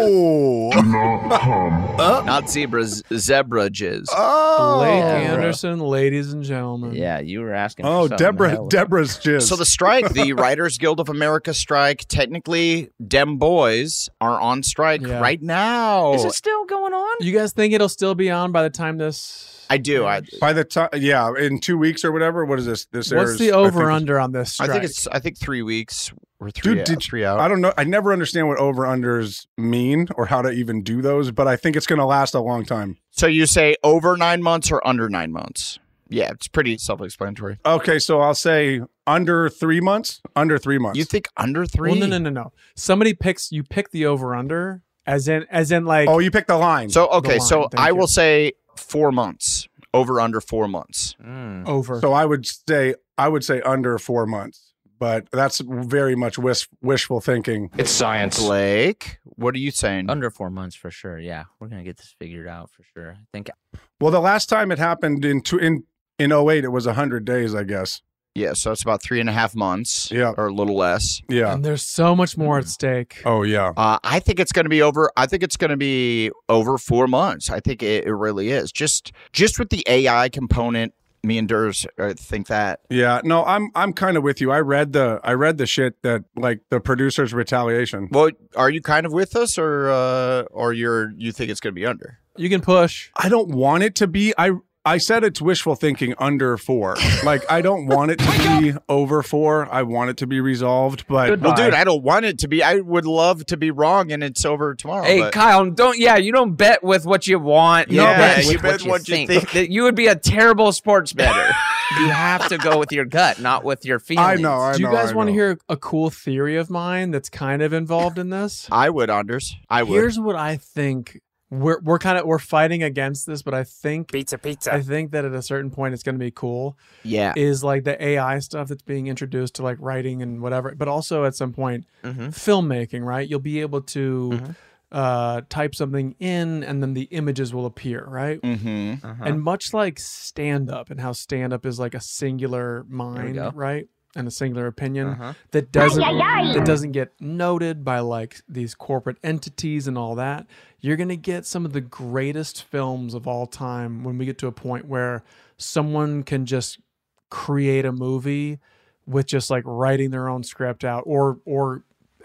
Oh, Not zebras, zebra jizz. Blake Yeah, bro. Anderson, ladies and gentlemen. Yeah, you were asking for oh, something. Deborah's jizz. So the strike, the Writers Guild of America strike, technically, Dem Boys are on strike Yeah. right now. Is it still going on? You guys think it'll still be on by the time this I do. By the time, in 2 weeks or whatever. What is this? This What's airs, the over/under on this strike? I think 3 weeks or three out. I don't know. I never understand what over/unders mean or how to even do those, but I think it's going to last a long time. So you say over 9 months or under 9 months? Yeah, it's pretty self-explanatory. Okay, so I'll say under 3 months. Under 3 months. You think under 3? Well, no. Somebody you pick the over/under as in like. Oh, you pick the line. So okay, line, I will say 4 months. Over under 4 months. Over. So I would say under 4 months, but that's very much wishful thinking. It's science. Blake, what are you saying? Under 4 months for sure. Yeah, we're gonna get this figured out for sure. I think. Well, the last time it happened in 2008, it was 100 days, I guess. Yeah, so it's about 3.5 months. Yeah, or a little less. Yeah, and there's so much more at stake. Oh yeah. I think it's going to be over. I think it's going to be over 4 months. I think it really is. Just with the AI component. Me and Durs think that. Yeah, no, I'm kind of with you. I read the shit that like the producer's retaliation. Well, are you kind of with us, or you think it's going to be under? You can push. I don't want it to be. I said it's wishful thinking under 4. Like, I don't want it to be over 4. I want it to be resolved, but... Well, dude, I don't want it to be. I would love to be wrong and it's over tomorrow. Hey, but... Kyle, you don't bet with what you want. You bet with what you think. You would be a terrible sports bettor. You have to go with your gut, not with your feelings. I know. Do you guys want to hear a cool theory of mine that's kind of involved in this? I would, Anders. I would. Here's what I think. We're fighting against this, but I think pizza. I think that at a certain point it's going to be cool. Yeah, is like the AI stuff that's being introduced to like writing and whatever, but also at some point filmmaking. Right, you'll be able to type something in, and then the images will appear. Right, and much like stand up, and how stand up is like a singular mind, right? And a singular opinion that doesn't get noted by like these corporate entities and all that. You're gonna get some of the greatest films of all time when we get to a point where someone can just create a movie with just like writing their own script out, or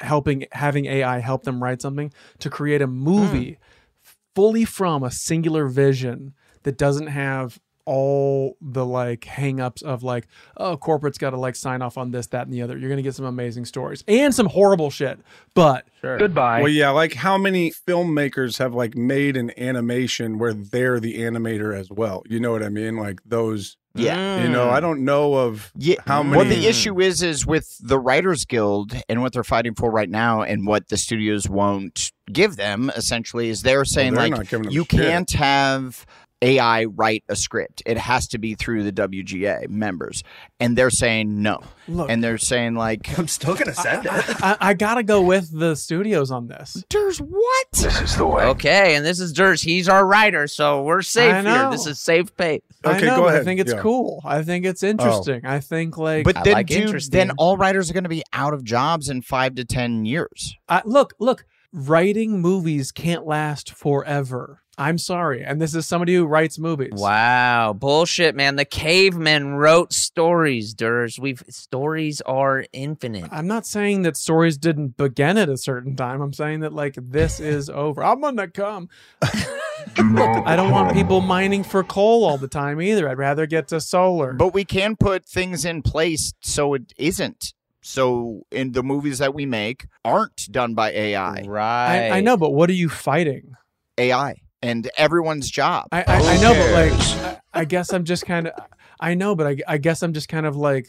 having AI help them write something to create a movie fully from a singular vision that doesn't have all the like hang-ups of like, oh, corporate's got to like sign off on this, that, and the other. You're gonna get some amazing stories and some horrible shit, but goodbye. Well, yeah, like how many filmmakers have like made an animation where they're the animator as well? You know what I mean? Like those. Yeah. You know, I don't know of how many. Well, the issue is with the Writers Guild and what they're fighting for right now, and what the studios won't give them essentially is they're saying you can't have AI write a script. It has to be through the WGA members. And they're saying no. Look, and they're saying like, I'm still going to send it. I got to go with the studios on this. Durs, what? This is the way. Okay, and this is Durs. He's our writer, so we're safe here. This is safe pay. Okay, go ahead. I think it's Yeah. cool. I think it's interesting. I think like... But I then, like dude, interesting. then all writers are going to be out of jobs in 5 to 10 years. Look, writing movies can't last forever. I'm sorry. And this is somebody who writes movies. Wow, bullshit, man. The cavemen wrote stories, Durs. Stories are infinite. I'm not saying that stories didn't begin at a certain time. I'm saying that like this is over. I'm gonna come. Look, I don't want people mining for coal all the time either. I'd rather get to solar. But we can put things in place so it isn't. So in the movies that we make aren't done by AI. Right. I know, but what are you fighting? AI and everyone's job. I know, but like, I guess I'm just kind of. I know, but I guess I'm just kind of like,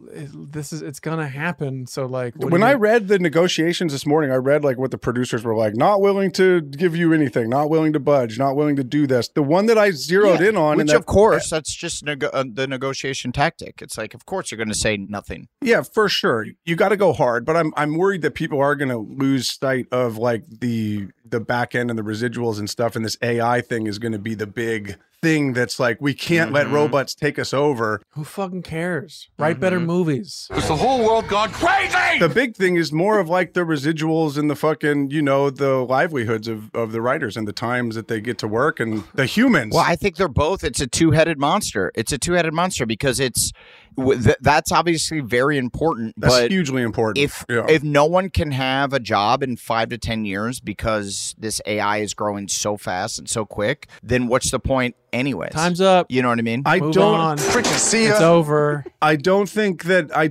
it's gonna happen. So like, when I read the negotiations this morning, I read like what the producers were like, not willing to give you anything, not willing to budge, not willing to do this. The one that I zeroed in on, which of course that's just the negotiation tactic. It's like, of course you're going to say nothing. Yeah, for sure. You got to go hard, but I'm worried that people are going to lose sight of like the back end and the residuals and stuff, and this AI thing is going to be the big thing that's like, we can't let robots take us over. Who fucking cares? Write better movies. Has the whole world gone crazy? The big thing is more of like the residuals and the fucking, the livelihoods of the writers and the times that they get to work and the humans. Well, I think they're both. It's a two-headed monster. It's a two-headed monster because it's That's obviously very important. That's but hugely important. If no one can have a job in 5 to 10 years because this AI is growing so fast and so quick, then what's the point anyways? Time's up. You know what I mean? Move on. Freaking see ya. It's over. I don't think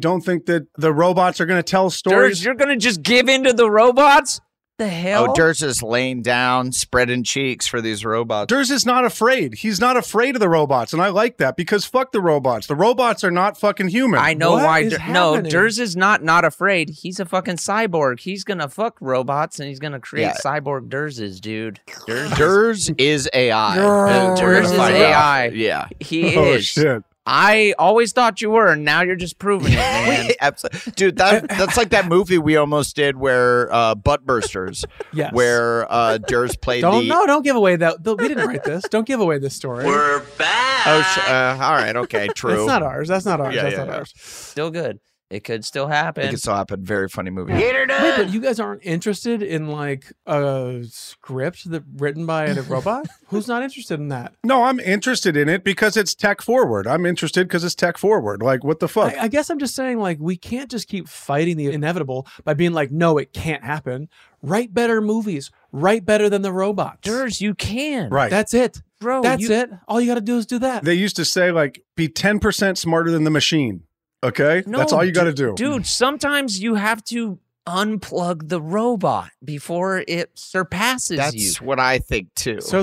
that the robots are going to tell stories. Durs, you're gonna just give in to the robots? The hell? Oh, Durs is laying down, spreading cheeks for these robots. Durs is not afraid. He's not afraid of the robots, and I like that because fuck the robots. The robots are not fucking human. I know What why. is No, happening? Durs is not afraid. He's a fucking cyborg. He's gonna fuck robots and he's gonna create Yeah. cyborg Durses, dude. Durs is AI. Durs is AI. Yeah. He Oh is. shit. I always thought you were, and now you're just proving it, man. Absolutely. Dude, that's like that movie we almost did where Butt Bursters, Yes. where Durs played Don't give away that. We didn't write this. Don't give away this story. We're back. all right, okay, true. That's not ours. That's not ours. Yeah, That's yeah, not yeah. ours. Still good. It could still happen. It could still happen. Very funny movie. Wait, but you guys aren't interested in like a script written by a robot? Who's not interested in that? No, I'm interested in it because it's tech forward. I'm interested because it's tech forward. Like, what the fuck? I guess I'm just saying, like, we can't just keep fighting the inevitable by being like, no, it can't happen. Write better movies. Write better than the robots. Durs, you can. Right. That's it. Bro, That's it. All you got to do is do that. They used to say, like, be 10% smarter than the machine. Okay? No, That's all you got to do. Dude, sometimes you have to unplug the robot before it surpasses you. That's what I think too. So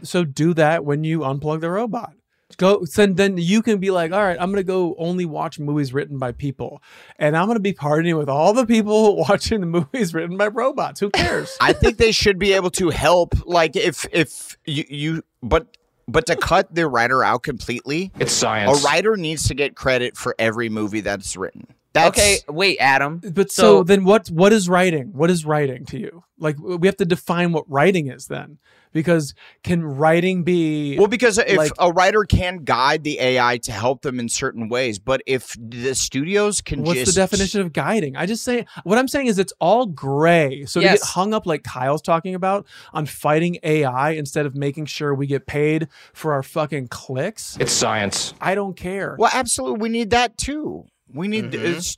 do that when you unplug the robot. Then you can be like, all right, I'm gonna go only watch movies written by people, and I'm gonna be partying with all the people watching the movies written by robots. Who cares? I think they should be able to help. Like if you but to cut the writer out completely, It's science. a writer needs to get credit for every movie that's written. Okay, wait, Adam. But so then what is writing? What is writing to you? Like, we have to define what writing is then. Because can writing be... Well, because if like, a writer can guide the AI to help them in certain ways, but if the studios can what's the definition of guiding? What I'm saying is it's all gray. So to get hung up like Kyle's talking about on fighting AI instead of making sure we get paid for our fucking clicks. It's science. I don't care. Well, absolutely. We need that too. We need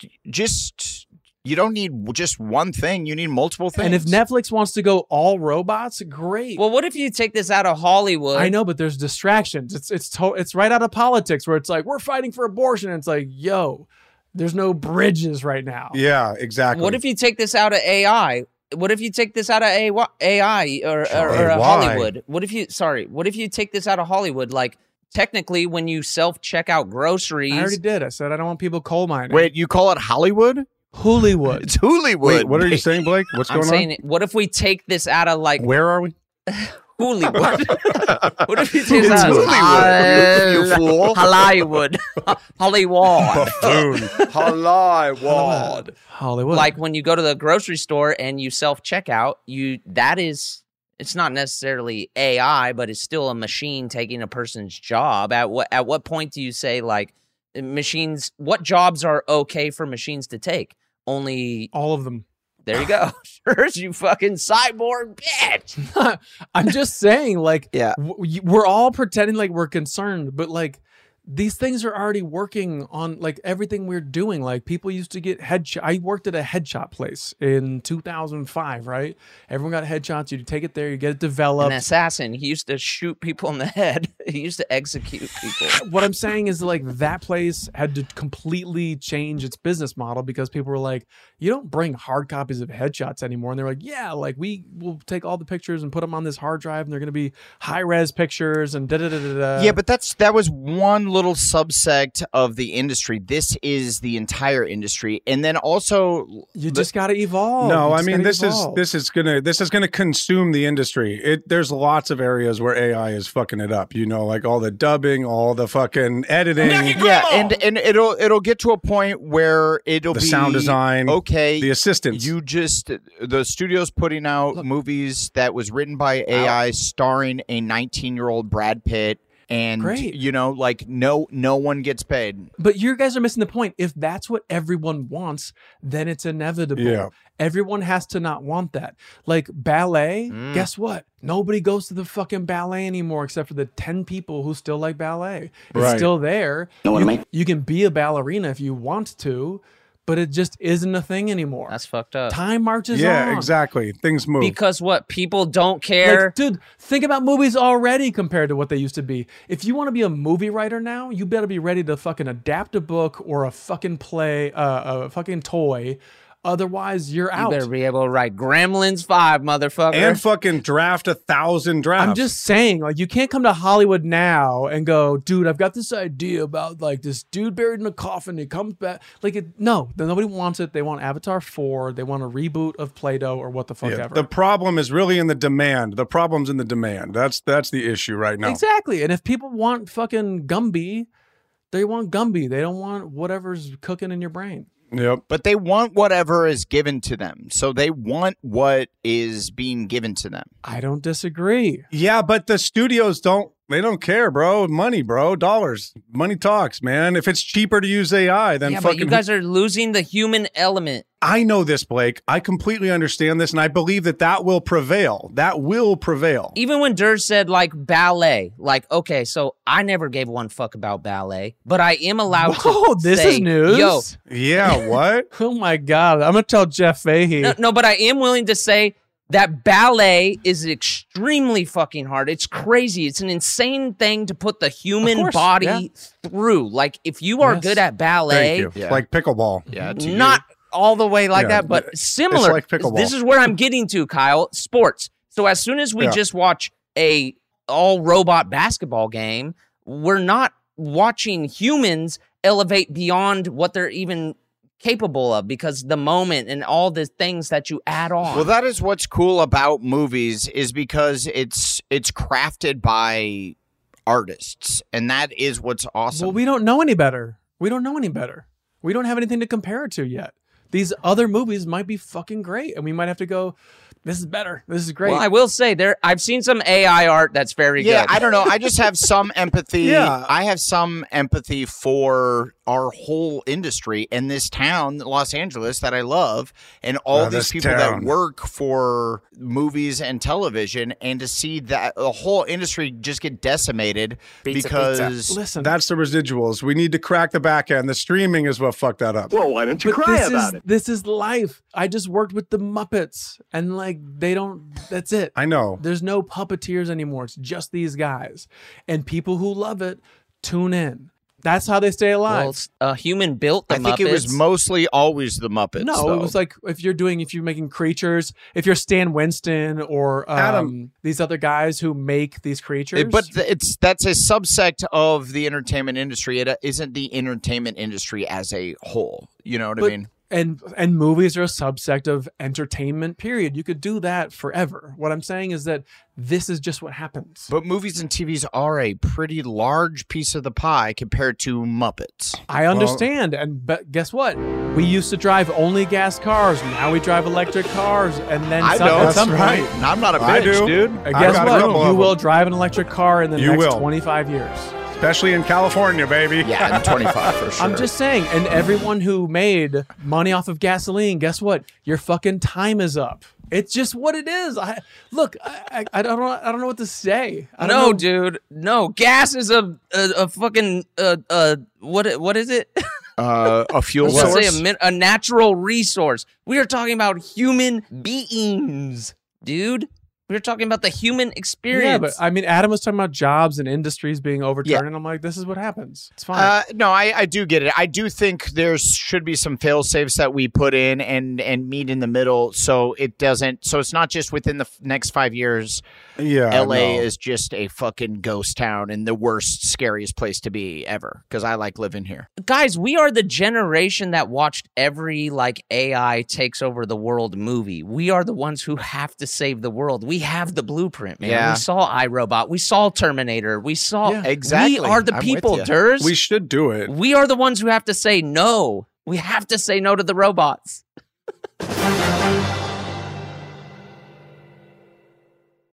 you don't need just one thing. You need multiple things. And if Netflix wants to go all robots, great. Well, what if you take this out of Hollywood? I know, but there's distractions. It's right out of politics where it's like, we're fighting for abortion. And it's like, yo, there's no bridges right now. Yeah, exactly. What if you take this out of AI? What if you take this out of AI or Hollywood? What if you take this out of Hollywood? Like, technically, when you self-checkout groceries... I already did. I said I don't want people coal mining. Wait, you call it Hollywood? Hollywood. It's Hollywood. Wait, what are you saying, Blake? What's I'm going saying, on? what if we take this out of, like... Where are we? Hollywood. What if you take this It's out of Hollywood, you fool. Hollywood. Hollywood. Buffoon. Hollywood. Like when you go to the grocery store and you self-checkout, it's not necessarily AI, but it's still a machine taking a person's job. At what point do you say, like, machines, what jobs are okay for machines to take? Only all of them. There you go. Sure, you fucking cyborg bitch. I'm just saying, like, yeah, we're all pretending like we're concerned, but like these things are already working on like everything we're doing. Like people used to get headshot. I worked at a headshot place in 2005, right? Everyone got headshots. You take it there, you get it developed. An assassin. He used to shoot people in the head. He used to execute people. What I'm saying is like that place had to completely change its business model because people were like, you don't bring hard copies of headshots anymore. And they're like, yeah, like we will take all the pictures and put them on this hard drive and they're going to be high res pictures and da-da-da-da-da. Yeah, but that was one little subsect of the industry. This is the entire industry. And then also you just got to evolve. No, I mean this is gonna consume the industry. There's lots of areas where AI is fucking it up. You know, like all the dubbing, all the fucking editing. Yeah, and it'll get to a point where it'll the be sound design. Okay, the assistants. The studio's putting out movies that was written by AI, starring a 19-year-old Brad Pitt. And Great. like no one gets paid. But you guys are missing the point. If that's what everyone wants, then it's inevitable. Yeah. Everyone has to not want that. Like ballet, guess what? Nobody goes to the fucking ballet anymore except for the 10 people who still like ballet. It's Right. still there. Know what I mean? You can be a ballerina if you want to, but it just isn't a thing anymore. That's fucked up. Time marches on. Yeah, exactly. Things move. Because what? People don't care. Like, dude, think about movies already compared to what they used to be. If you want to be a movie writer now, you better be ready to fucking adapt a book or a fucking play, a fucking toy. Otherwise, you're You out. better be able to write Gremlins 5, motherfucker. and fucking draft 1,000 drafts. I'm just saying, like, you can't come to Hollywood now and go, dude, I've got this idea about like this dude buried in a coffin. He comes back. Like, no, nobody wants it. They want Avatar 4. They want a reboot of Play-Doh or what the fuck ever. The problem is really in the demand. The problem's in the demand. That's the issue right now. Exactly. And if people want fucking Gumby, they want Gumby. They don't want whatever's cooking in your brain. Yep. But they want whatever is given to them. So they want what is being given to them. I don't disagree. Yeah, but the studios don't care, bro. Money, bro. Dollars. Money talks, man. If it's cheaper to use AI, then yeah, fucking... but you guys are losing the human element. I know this, Blake. I completely understand this, and I believe that will prevail. That will prevail. Even when Durr said, like, ballet, like, okay, so I never gave one fuck about ballet, but I am allowed Oh, to this say, is news. yo. Yeah, what? Oh my God. I'm going to tell Jeff Fahey. No, but I am willing to say that ballet is extremely fucking hard. It's crazy. It's an insane thing to put the human course, body yeah. through. Like, if you are Yes. good at ballet, Thank you. Yeah. Like pickleball. Yeah, not all the way like Yeah, that, but it's similar. like pickleball. This is where I'm getting to, Kyle. Sports. So as soon as we Yeah. just watch a all robot basketball game, we're not watching humans elevate beyond what they're even capable of, because the moment and all the things that you add on. Well, that is what's cool about movies, is because it's crafted by artists, and that is what's awesome. Well, we don't know any better. We don't have anything to compare it to yet. These other movies might be fucking great, and we might have to go, this is better. This is great. Well, I will say I've seen some AI art that's very yeah, good. I don't know. I just have some empathy. Yeah. I have some empathy for our whole industry and this town, Los Angeles, that I love, and all these this people town. that work for movies and television, and to see that the whole industry just get decimated because Listen, That's the residuals. We need to crack the back end. The streaming is what fucked that up. Well, why don't you but cry about it? this is life. I just worked with the Muppets, and like that's it. I know. There's no puppeteers anymore. It's just these guys, and people who love it tune in. That's how they stay alive. Well, it's a human built the I think Muppets. it was mostly always the Muppets. No, though. it was like if you're making creatures, if you're Stan Winston or Adam. these other guys who make these creatures. That's a subsect of the entertainment industry. It isn't the entertainment industry as a whole. You know what I mean? And movies are a subsect of entertainment, period. You could do that forever. What I'm saying is that this is just what happens. But movies and TVs are a pretty large piece of the pie compared to Muppets. I understand. But guess what? We used to drive only gas cars. Now we drive electric cars. And then I some, know. at some That's point, right. I'm not a I bitch, do. dude. and I guess got a what? couple of You will them. drive an electric car in the You next will. 25 years. Especially in California, baby. Yeah, in 25 for sure. I'm just saying, and everyone who made money off of gasoline, guess what? Your fucking time is up. It's just what it is. I don't know what to say. I don't No, know. dude. No, gas is a fucking what is it? a fuel Let's just source. say a natural resource. We are talking about human beings, dude. We're talking about the human experience. Yeah, but I mean, Adam was talking about jobs and industries being overturned, Yeah. and I'm like, this is what happens. It's fine. No, I do get it. I do think there should be some fail safes that we put in and meet in the middle, so it doesn't. So it's not just within the next 5 years. Yeah. LA no. is just a fucking ghost town and the worst, scariest place to be ever. Because I like living here. guys, we are the generation that watched every like AI takes over the world movie. We are the ones who have to save the world. We have the blueprint, man. Yeah. We saw iRobot. We saw Terminator. We saw exactly. We are the I'm with people, ya. Durs. We should do it. We are the ones who have to say no. We have to say no to the robots.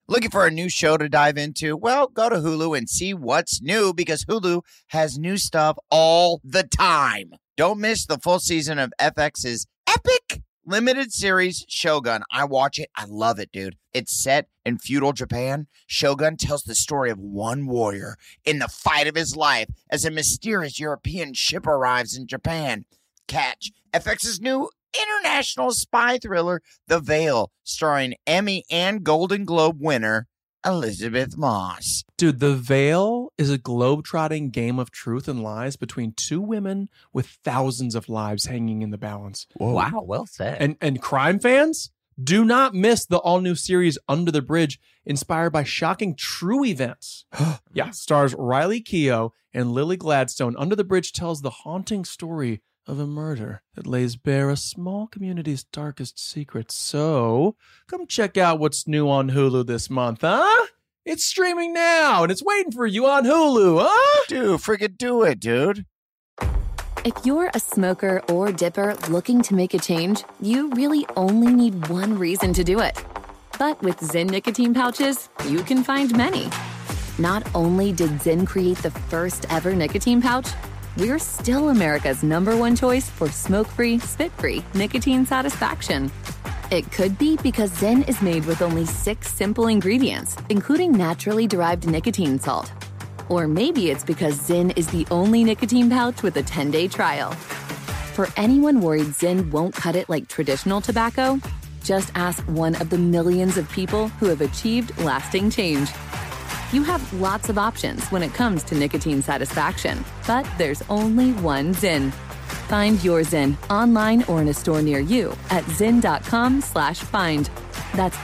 Looking for a new show to dive into? Well, go to Hulu and see what's new because Hulu has new stuff all the time. Don't miss the full season of FX's epic limited series Shogun. I watch it. I love it, dude. It's set in feudal Japan. Shogun tells the story of one warrior in the fight of his life as a mysterious European ship arrives in Japan. Catch FX's new international spy thriller, The Veil, starring Emmy and Golden Globe winner Elizabeth Moss. Dude, The Veil is a globe-trotting game of truth and lies between two women with thousands of lives hanging in the balance. Whoa. Wow, well said. And crime fans, do not miss the all-new series Under the Bridge, inspired by shocking true events. Yeah, stars Riley Keough and Lily Gladstone. Under the Bridge tells the haunting story of a murder that lays bare a small community's darkest secrets. So, come check out what's new on Hulu this month, huh? It's streaming now, and it's waiting for you on Hulu, huh? Dude, freaking do it, dude. If you're a smoker or dipper looking to make a change, you really only need one reason to do it. But with Zyn nicotine pouches, you can find many. Not only did Zyn create the first ever nicotine pouch, we're still America's #1 choice for smoke-free, spit-free nicotine satisfaction. It could be because Zyn is made with only 6 simple ingredients, including naturally derived nicotine salt. Or maybe it's because Zyn is the only nicotine pouch with a 10-day trial. For anyone worried Zyn won't cut it like traditional tobacco, just ask one of the millions of people who have achieved lasting change. You have lots of options when it comes to nicotine satisfaction, but there's only one Zyn. Find your Zyn online or in a store near you at zyn.com/find. That's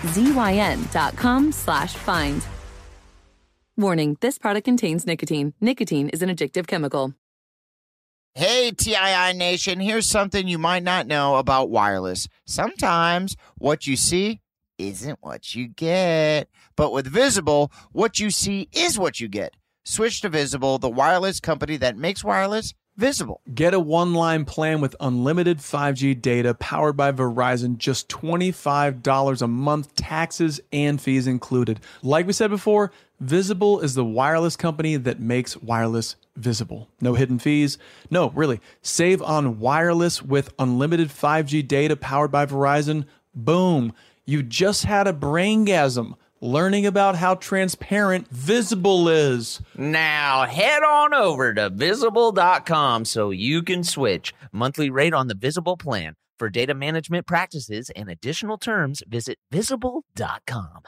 ZYN.com/find. Warning, this product contains nicotine. Nicotine is an addictive chemical. Hey, TII Nation, here's something you might not know about wireless. Sometimes what you see isn't what you get. But with Visible, what you see is what you get. Switch to Visible, the wireless company that makes wireless visible. Get a one-line plan with unlimited 5G data powered by Verizon, just $25 a month, taxes and fees included. Like we said before, Visible is the wireless company that makes wireless visible. No hidden fees. No, really. Save on wireless with unlimited 5G data powered by Verizon. Boom. You just had a braingasm learning about how transparent Visible is. Now head on over to Visible.com so you can switch. Monthly rate on the Visible plan. For data management practices and additional terms, visit Visible.com.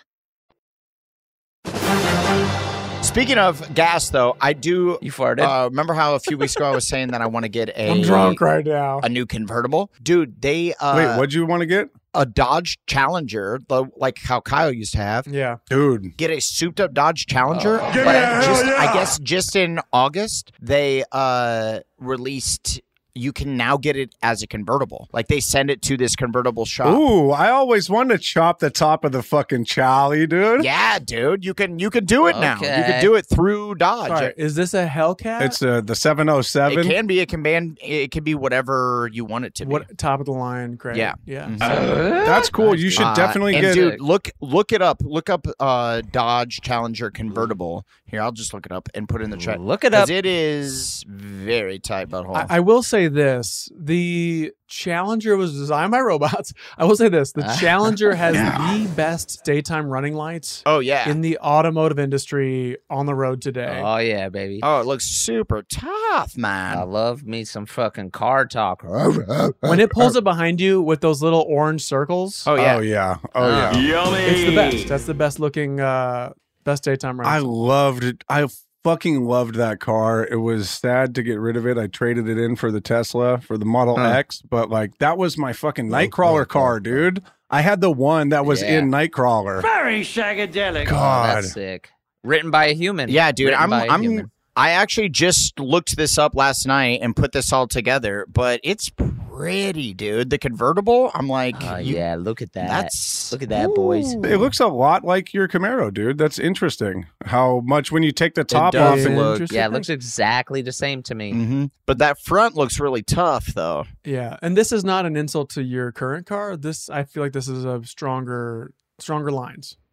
Speaking of gas, though, I do. You farted? Remember how a few weeks ago I was saying that I want to get I'm drunk right now. a new convertible? Dude, they. Wait, what'd you want to get? A Dodge Challenger, like how Kyle used to have. Yeah. Dude. Get a souped up Dodge Challenger. Give me a hell yeah! I guess just in August, they released. You can now get it as a convertible. Like they send it to this convertible shop. Ooh, I always wanted to chop the top of the fucking Charlie, dude. Yeah, dude. You can do it now. You Okay. can do it through Dodge. Sorry, is this a Hellcat? It's the 707. It can be. It can be whatever you want it to be. What top of the line? Great. Yeah. Yeah. That's cool. You should definitely and get dude, look it up. Look up Dodge Challenger convertible. Here, I'll just look it up and put it in the chat. Look it up. It is very tight butthole. I will say this. The Challenger was designed by robots. I will say this. The Challenger has the best daytime running lights oh yeah. in the automotive industry on the road today. Oh, yeah, baby. Oh, it looks super tough, man. I love me some fucking car talk. When it pulls up behind you with those little orange circles, Oh yeah. Oh yeah. Oh yeah. it's the best. That's the best looking, best daytime running. I loved it. I fucking loved that car. It was sad to get rid of it. I traded it in for the Tesla for the Model X, but like that was my fucking Nightcrawler car, dude. I had the one that was in Nightcrawler. Very shagadelic. God. That's sick. Written by a human. Yeah, dude. Written by a human. I actually just looked this up last night and put this all together, but it's pretty, dude. The convertible, I'm like, yeah, look at that. That's Look at that, boys. It looks a lot like your Camaro, dude. That's interesting. How much when you take the top does off and look- Interesting. Yeah, it looks exactly the same to me. Mhm. But that front looks really tough, though. Yeah, and this is not an insult to your current car. I feel like this is a stronger lines.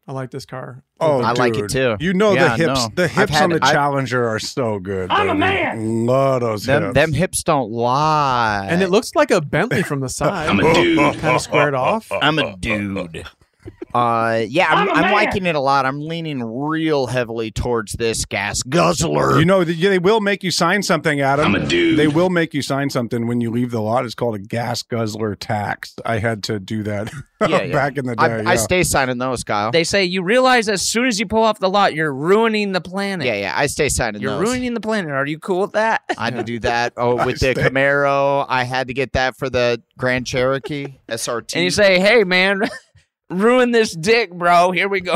I like this car. Oh, I like it too. You know Yeah, the hips. no. The hips on the I've- Challenger are so good. I'm a baby. man. Love those hips. Them hips don't lie. And it looks like a Bentley from the side. I'm a dude. Kind of squared off. I'm a dude. I'm liking it a lot. I'm leaning real heavily towards this gas guzzler. You know, they will make you sign something, Adam. I'm a dude. They will make you sign something when you leave the lot. It's called a gas guzzler tax. I had to do that back in the day. I stay signing those, Kyle. They say you realize as soon as you pull off the lot, you're ruining the planet. yeah, I stay signing You're those. ruining the planet. Are you cool with that? I had to do that. Oh, with the Camaro, I had to get that for the Grand Cherokee SRT. And you say, hey, man, ruin this dick, bro. Here we go.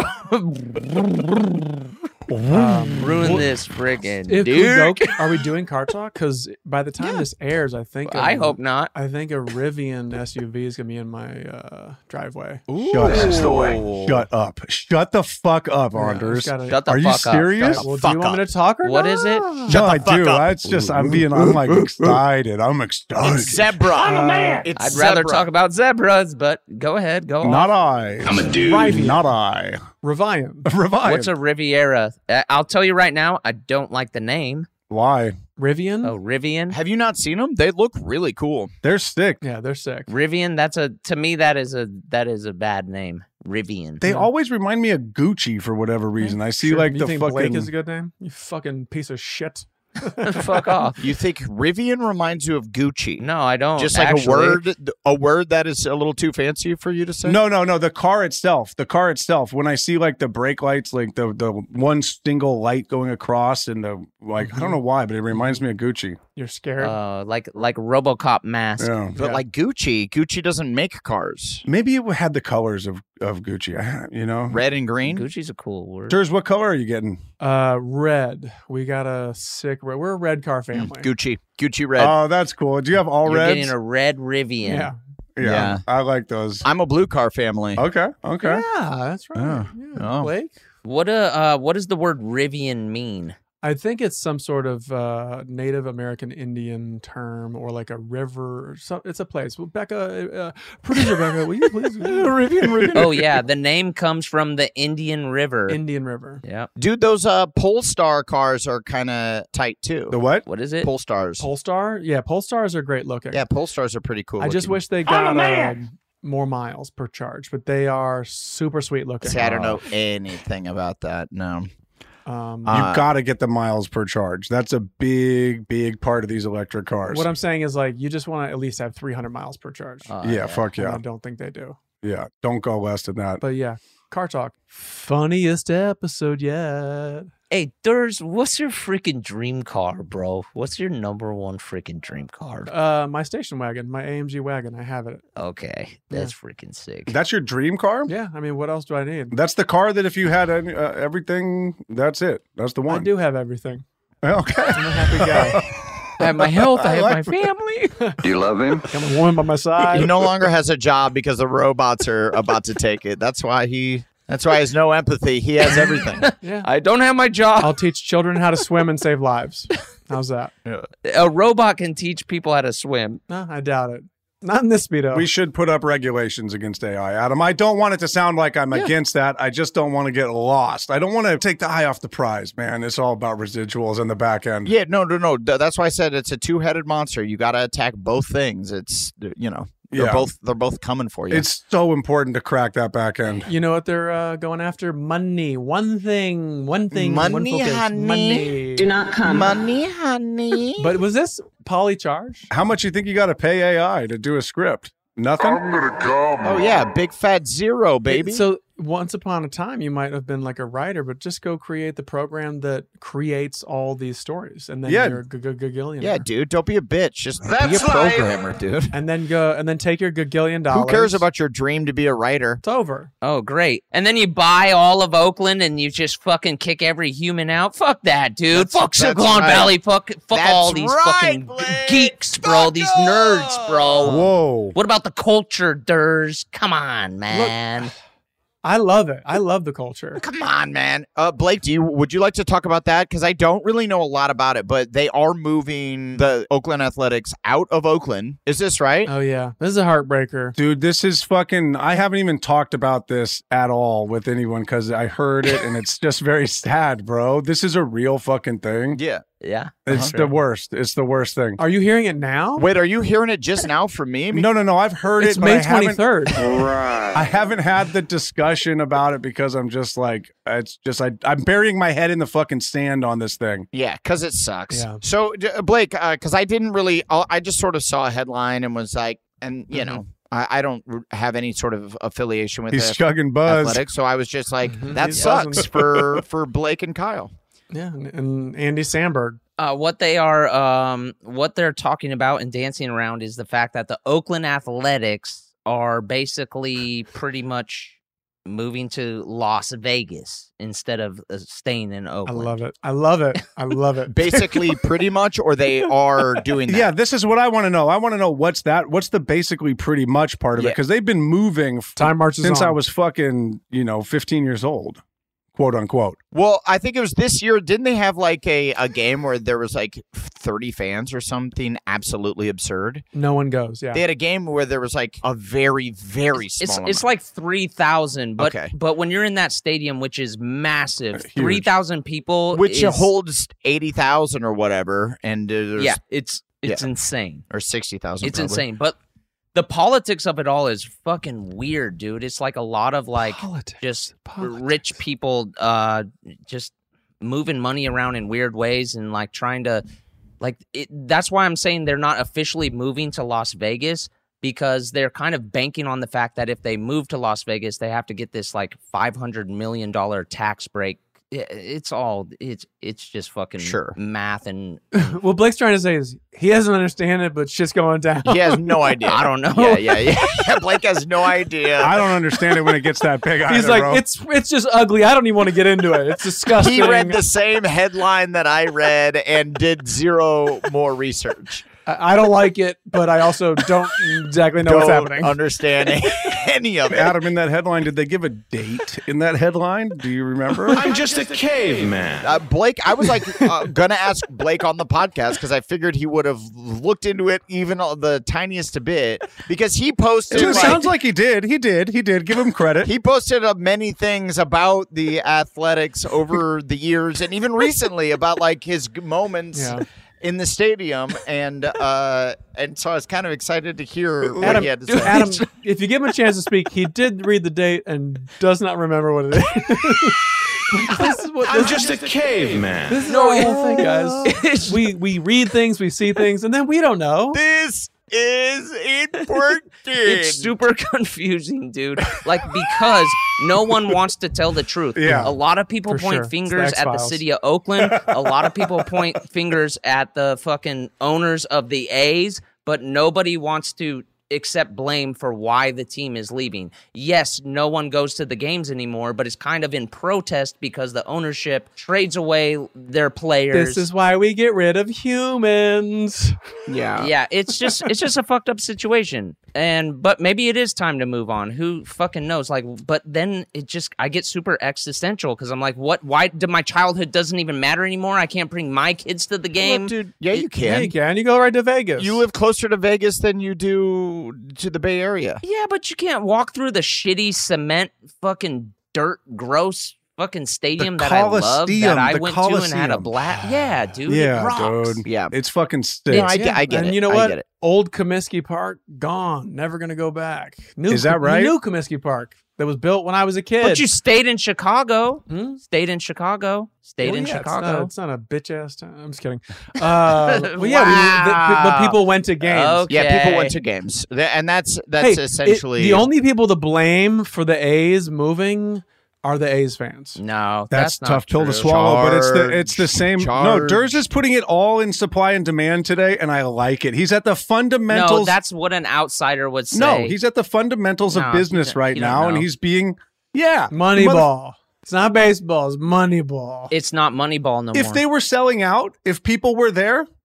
Ruin this friggin' dude. Are we doing car talk? Because by the time this airs, I think I hope not. I think a Rivian SUV is gonna be in my driveway. Shut up. Shut the fuck up, Anders. Shut the Are you fuck up. serious? Well, do you want me to talk or What not? is it? No, I do. It's just I'm like excited. I'm excited. Zebra. I'm a man. I'd rather talk about zebras, but go ahead. Go Not on. I. I'm a dude. Not I. Rivian. Revive. What's a Riviera? I'll tell you right now, I don't like the name. Why? Rivian? Oh, Rivian. Have you not seen them? They look really cool. They're sick. Yeah, they're sick. Rivian. To me that is a bad name. Rivian. They always remind me of Gucci for whatever reason. I see Sure. like you the think fucking. Blake is a good name? You fucking piece of shit. Fuck off. You think Rivian reminds you of Gucci? No, I don't. Just like actually. a word that is a little too fancy for you to say? No. The car itself. When I see like the brake lights, like the one single light going across, and the like, I don't know why, but it reminds me of Gucci. You're scared. Like RoboCop mask. Yeah. But like Gucci doesn't make cars. Maybe it had the colors of Gucci. You know, Red and green? Gucci's a cool word. Turs, what color are you getting? Red. We got a sick red. We're a red car family. Gucci red. Oh, that's cool. Do you have all You're reds? getting a red Rivian. Yeah. Yeah, I like those. I'm a blue car family. Okay. Yeah, that's right. Oh. Yeah. Oh. Blake? What does the word Rivian mean? I think it's some sort of Native American Indian term or like a river. It's a place. Well, Becca, producer Becca, will you please? Rivian. Oh, yeah. The name comes from the Indian River. Indian River. Yeah. Dude, those Polestar cars are kind of tight too. The what? What is it? Polestars. Polestar? Yeah, Polestars are great looking. Yeah, Polestars are pretty cool. I just looking. wish they got more miles per charge, but they are super sweet looking. See, I don't know anything about that. No. You got to get the miles per charge. That's a big part of these electric cars. What I'm saying is like you just want to at least have 300 miles per charge. Yeah, fuck And yeah. I don't think they do. Yeah, don't go less than that. But yeah, car talk. Funniest episode yet. Hey, Durs, what's your freaking dream car, bro? What's your number one freaking dream car? My station wagon, my AMG wagon. I have it. Okay, that's freaking sick. That's your dream car? Yeah, I mean, what else do I need? That's the car that if you had everything, that's it. That's the one. I do have everything. Okay. I'm a happy guy. I have my health. I have my family. Do you love him? Got my woman by my side. He no longer has a job because the robots are about to take it. That's why he has no empathy. He has everything. Yeah. I don't have my job. I'll teach children how to swim and save lives. How's that? A robot can teach people how to swim. No, I doubt it. Not in this speedo. We should put up regulations against AI, Adam. I don't want it to sound like I'm against that. I just don't want to get lost. I don't want to take the eye off the prize, man. It's all about residuals in the back end. Yeah, no. That's why I said it's a two-headed monster. You got to attack both things. It's they're both coming for you. It's so important to crack that back end. You know what they're going after? Money. One thing. One Money, focus. honey. Money. Do not come. Money, honey. But was this poly charge? How much you think you got to pay AI to do a script? Nothing? Oh yeah, big fat zero, baby. So once upon a time, you might have been like a writer, but just go create the program that creates all these stories, and then you're a gagillionaire. Yeah, dude, don't be a bitch. Just be a programmer, dude. And then take your gagillion dollars. Who cares about your dream to be a writer? It's over. Oh, great. And then you buy all of Oakland and you just fucking kick every human out? Fuck that, dude. Fuck Silicon Valley. Fuck all these fucking geeks, bro. These nerds, bro. Whoa. What about the culture, Durs? Come on, man. I love it. I love the culture. Come on, man. Blake, would you like to talk about that? Because I don't really know a lot about it, but they are moving the Oakland Athletics out of Oakland. Is this right? Oh, yeah. This is a heartbreaker. Dude, this is fucking... I haven't even talked about this at all with anyone because I heard it and it's just very sad, bro. This is a real fucking thing. Yeah. Yeah. It's the worst. It's the worst thing. Are you hearing it now? Wait, are you hearing it just now from me? No. I've heard It's it, May but I haven't... 23rd. Right. I haven't had the discussion about it because I'm just like, it's just, I'm burying my head in the fucking sand on this thing. Yeah, because it sucks. Yeah. So, Blake, because I didn't really, I just sort of saw a headline and was like, and, you know, I don't have any sort of affiliation with He's chugging buzz. Athletics, so I was just like, that He sucks for Blake and Kyle. Yeah, and Andy Samberg. What they're talking about and dancing around is the fact that the Oakland Athletics are basically pretty much moving to Las Vegas instead of staying in Oakland. I love it. Basically, pretty much, or they are doing that. Yeah, this is what I want to know. I want to know what's the basically pretty much part of it, because they've been moving Time marches since on. I was fucking 15 years old, quote unquote. Well, I think it was this year. Didn't they have like a game where there was like 30 fans or something absolutely absurd? No one goes. Yeah, they had a game where there was like a very, very small. It's like 3,000, but Okay. but when you're in that stadium, which is massive, Huge. 3,000 people, which is, holds 80,000 or whatever, and there's, yeah, it's insane. or 60,000. It's insane, but the politics of it all is fucking weird, dude. It's like a lot of like just rich people just moving money around in weird ways and like trying to like it, that's why I'm saying they're not officially moving to Las Vegas, because they're kind of banking on the fact that if they move to Las Vegas, they have to get this like $500 million tax break. It's just fucking math and what Blake's trying to say is he doesn't understand it, but shit's going down. He has no idea. I don't know. Yeah. Blake has no idea. I don't understand it when it gets that big. He's either, like, bro. it's just ugly. I don't even want to get into it. It's disgusting. He read the same headline that I read and did zero more research. I don't like it, but I also don't exactly know what's happening. Understand any of it. Adam, in that headline, did they give a date in that headline? Do you remember? I'm just a caveman. Blake, I was like going to ask Blake on the podcast because I figured he would have looked into it even the tiniest bit, because he posted. It sounds like he did. He did. Give him credit. He posted many things about the Athletics over the years and even recently about like his moments. Yeah. In the stadium, and so I was kind of excited to hear what he had to say. Adam, if you give him a chance to speak, he did read the date and does not remember what it is. I'm just a caveman. This is our whole thing, guys. We read things, we see things, and then we don't know. This is important. It's super confusing, dude. Like, because no one wants to tell the truth. Yeah. A lot of people For point sure. It's fingers the at the X-Files. city of Oakland. A lot of people point fingers at the fucking owners of the A's, but nobody wants to accept blame for why the team is leaving. Yes, no one goes to the games anymore, but it's kind of in protest because the ownership trades away their players. This is why we get rid of humans. Yeah, it's just a fucked up situation. But maybe it is time to move on. Who fucking knows? Like, but then I get super existential because I'm like, what? Why did my childhood doesn't even matter anymore? I can't bring my kids to the game. Well, dude, yeah, you can. Yeah, you can. You go right to Vegas. You live closer to Vegas than you do to the Bay Area. Yeah, but you can't walk through the shitty cement, fucking dirt, gross fucking stadium that I love, that I went to and had a blast. Yeah, dude. Yeah, it rocks. dude. Yeah. It's fucking sick. No, I get it. And you know I what? get it. Old Comiskey Park, gone. Never going to go back. Is that right? New Comiskey Park that was built when I was a kid. But you stayed in Chicago. Stayed in Well, Chicago. It's not a bitch ass town. I'm just kidding. Well, yeah, but people went to games. Okay. Yeah, people went to games, and that's Hey, essentially the only people to blame for the A's moving are the A's fans. No, That's not tough pill to true. swallow, but it's the same. No, Charge. Durs is putting it all in supply and demand today, and I like it. He's at the fundamentals. No, that's what an outsider would say. No, he's at the fundamentals No, of business he right don't now, and know. he's being the Moneyball. It's not baseball. It's Moneyball. It's not Moneyball no more. If they were selling out, if people were there,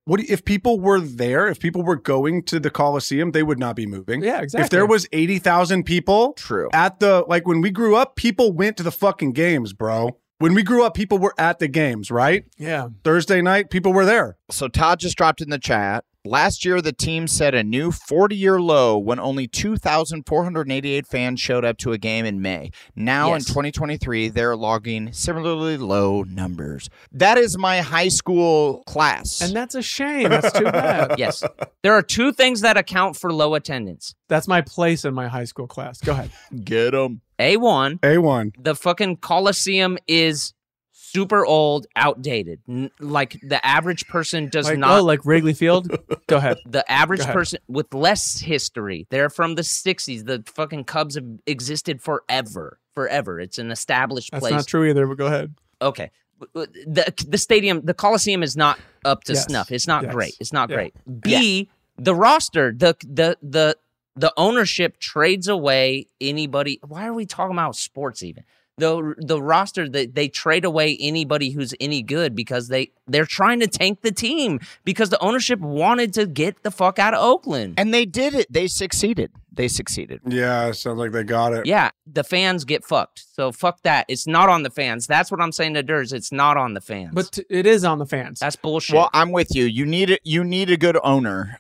if people were there, if people were going to the Coliseum, they would not be moving. Yeah, exactly. If there was 80,000 people at the, like when we grew up, people went to the fucking games, bro. When we grew up, people were at the games, right? Yeah. Thursday night, people were there. So Todd just dropped in the chat. Last year, the team set a new 40-year low when only 2,488 fans showed up to a game in May. Now in 2023, they're logging similarly low numbers. That is my high school class. And that's a shame. That's too bad. Yes. There are two things that account for low attendance. That's my place in my high school class. Go ahead. Get them. A1. The fucking Coliseum is super old, outdated. Like the average person does not. Oh, like Wrigley Field? Go ahead. The average person with less history. They're from the 60s. The fucking Cubs have existed forever. Forever. It's an established place. That's not true either, but go ahead. Okay. The stadium, the Coliseum is not up to snuff. It's not great. It's not great. B, the roster, the ownership trades away anybody. Why are we talking about sports even? The roster, they trade away anybody who's any good because they're trying to tank the team because the ownership wanted to get the fuck out of Oakland. And they did it. They succeeded. Yeah, sounds like they got it. Yeah, the fans get fucked. So fuck that. It's not on the fans. That's what I'm saying to Durs. It's not on the fans. But it is on the fans. That's bullshit. Well, I'm with you. You need a good owner.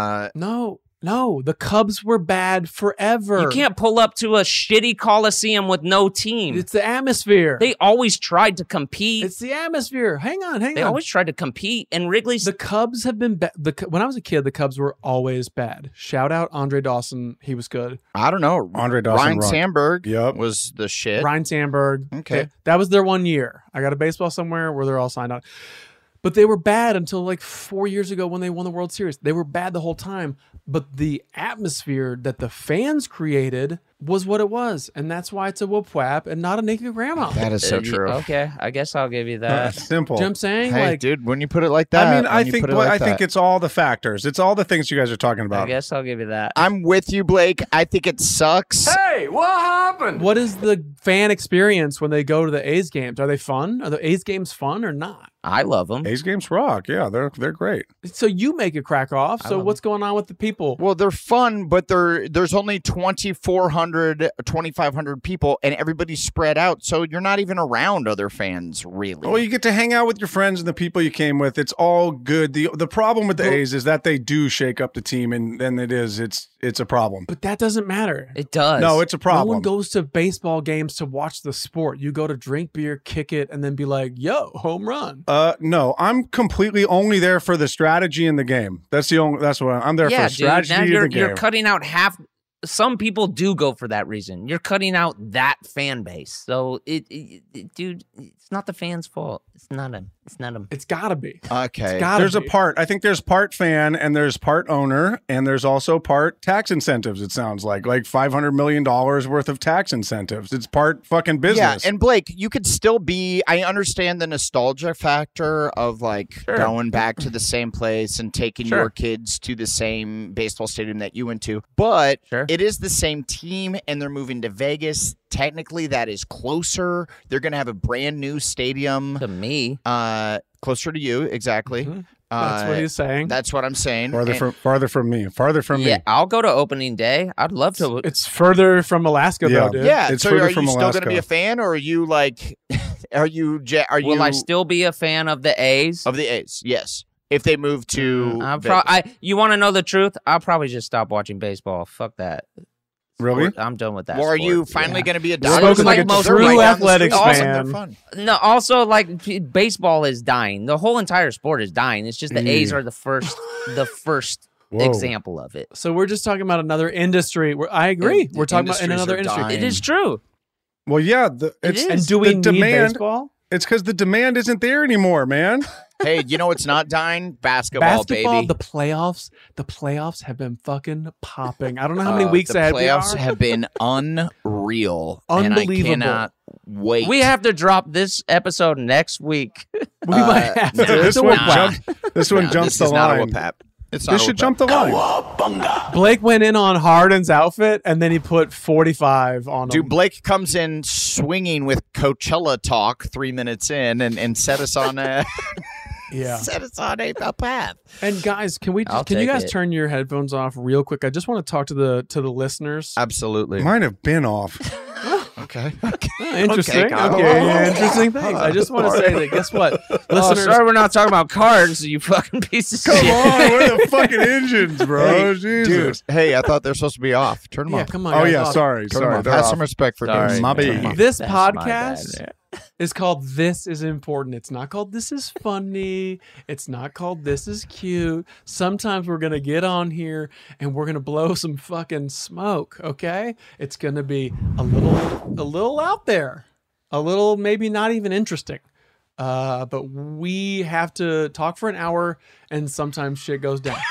No, the Cubs were bad forever. You can't pull up to a shitty Coliseum with no team. It's the atmosphere. They always tried to compete. It's the atmosphere. Hang on. They always tried to compete, and Wrigley's... The Cubs have been bad. When I was a kid, the Cubs were always bad. Shout out Andre Dawson. He was good. I don't know. Andre Dawson. Ryan Sandberg was the shit. Ryan Sandberg. Okay. That was their 1 year. I got a baseball somewhere where they're all signed on. But they were bad until like 4 years ago when they won the World Series. They were bad the whole time. But the atmosphere that the fans created was what it was. And that's why it's a whoop whap and not a naked grandma. That is so true. Okay, I guess I'll give you that. Simple. You know what I'm saying? Hey, dude, when you put it like that. I think it's all the factors. It's all the things you guys are talking about. I guess I'll give you that. I'm with you, Blake. I think it sucks. Hey, what happened? What is the fan experience when they go to the A's games? Are they fun? Are the A's games fun or not? I love them. A's games rock. Yeah, they're great. So you make it crack off. So what's going on with the people? Well, they're fun, but there's only 2,400, 2,500 people, and everybody's spread out. So you're not even around other fans, really. Well, you get to hang out with your friends and the people you came with. It's all good. The problem with the A's is that they do shake up the team, and then it's a problem. But that doesn't matter. It does. No, it's a problem. No one goes to baseball games to watch the sport. You go to drink beer, kick it, and then be like, yo, home run. No, I'm completely only there for the strategy in the game. That's what I'm there for. Strategy in the game. You're cutting out half. Some people do go for that reason. You're cutting out that fan base. So dude, it's not the fans' fault. It's not them. It's gotta be. Okay. There's a part. I think there's part fan and there's part owner and there's also part tax incentives. It sounds like $500 million worth of tax incentives. It's part fucking business. Yeah, and Blake, you could still be. I understand the nostalgia factor of going back to the same place and taking your kids to the same baseball stadium that you went to, but it is the same team, and they're moving to Vegas. Technically, that is closer. They're going to have a brand new stadium. To me. Closer to you, exactly. Mm-hmm. That's what he's saying. That's what I'm saying. Farther from me. Yeah, I'll go to opening day. I'd love to. It's further from Alaska, though, dude. Yeah, it's so further are you from still Alaska. going to be a fan, or are you like, Will I still be a fan of the A's? Of the A's, yes. If they move to you want to know the truth? I'll probably just stop watching baseball. Fuck that. Really? I'm done with that. Or are sport. you finally going to be a spoken like a true athletics fan. No, also baseball is dying. The whole entire sport is dying. It's just the A's are the first example of it. So we're just talking about another industry. I agree. We're talking about in another industry. It is true. Well, yeah. And do we need baseball? It's because the demand isn't there anymore, man. Hey, you know what's not dying? Basketball, baby. The playoffs have been fucking popping. I don't know how many weeks ahead we are. The playoffs have been unreal. Unbelievable. And I cannot wait. We have to drop this episode next week. We might have to. This one jumps the line. This should jump the line. Blake went in on Harden's outfit, and then he put 45 on him. Dude, Blake comes in swinging with Coachella talk 3 minutes in and set us on a... Yeah. Set us on a path. And guys, can you guys turn your headphones off real quick? I just want to talk to the listeners. Absolutely. Mine have been off. Okay. Interesting. Okay, interesting things. I just want to say that. Guess what, Oh, listeners? sorry, we're not talking about cards. You fucking piece of Come shit. on, we're the fucking engines, bro. Hey, Jesus. dude. Hey, I thought they're supposed to be off. Turn them Yeah, off. come on. Oh guys, yeah, off. sorry. Turn them off. They're Have off. some respect for Sorry. Dave. My Turn 'em bad. off. This That's my podcast bad. is called This Is Important. It's not called This Is Funny. It's not called This Is Cute. Sometimes we're going to get on here and we're going to blow some fucking smoke, okay? It's going to be a little out there. A little maybe not even interesting. But we have to talk for an hour and sometimes shit goes down.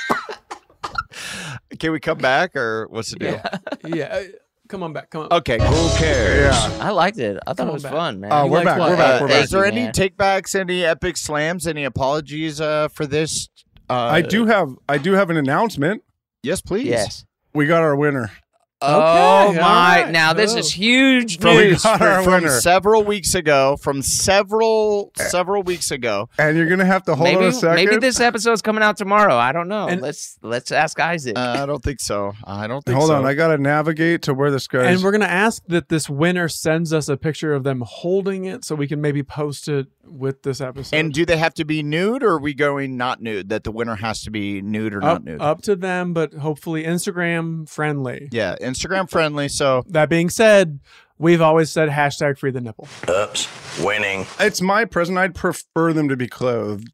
Can we come back or what's the deal? Yeah. Come on back. Come on. Okay. Who cares? Yeah. I liked it. I thought Come it on was back. fun, man. You We're like back. what? We're back. We're Thank back. Is there you, any man. takebacks, any epic slams, any apologies for this? I do have an announcement. Yes, please. Yes. We got our winner. Oh Okay, my! all right, Now this cool. is huge We news. got our From winner. several weeks ago. From several weeks ago. And you're gonna have to hold on a second. Maybe this episode's coming out tomorrow. I don't know. And- Let's ask Isaac. I don't think so. Hold on, I gotta navigate to where this goes. And we're going to ask that this winner sends us a picture of them holding it so we can maybe post it with this episode. And do they have to be nude or are we going not nude? That the winner has to be nude or up, not nude? up to them, but hopefully Instagram friendly. Yeah, Instagram friendly. So That being said, we've always said hashtag free the nipple. Oops. Winning. It's my present. I'd prefer them to be clothed.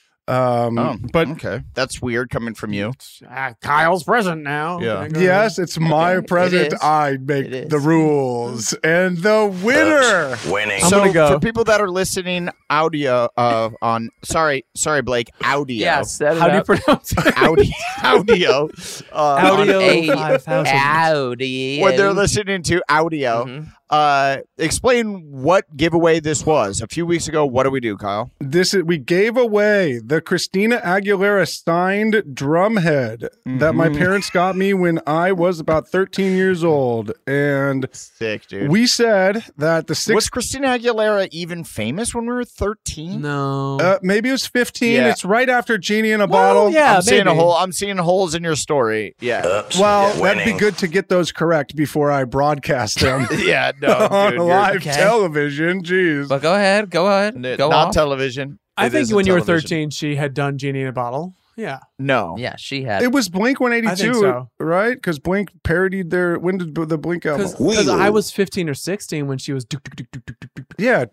But okay, that's weird coming from you. Kyle's present now. Yeah. Okay, go yes, it's my Okay, present. it is. I make It is. the rules, and the winner. Winning. I'm so gonna go. for people that are listening audio on sorry Blake, audio. yeah, set it How do you up. pronounce it? audio Audio A- 5000. Audi. when they're listening to audio. Mhm. Explain what giveaway this was. A few weeks ago, what did we do, Kyle? We gave away the Christina Aguilera signed drum head that my parents got me when I was about 13 years old, and Sick, dude. we said that the Was Christina Aguilera even famous when we were 13? No. maybe it was 15. Yeah. It's right after Genie in a Well, Bottle. yeah, I'm seeing maybe. I'm seeing holes in your story. Yeah. Oops. Well, that'd be Winning. good to get those correct before I broadcast them Yeah, no, on dude, you're- live okay. television. Jeez. But go ahead. Go not off. television. I It think isn't when you were television. 13, she had done Genie in a Bottle. Yeah. No. Yeah, she had. It was Blink 182, I think so. right? Because Blink parodied their. When did the Blink album? Because I was 15 or 16 when she was. Yeah.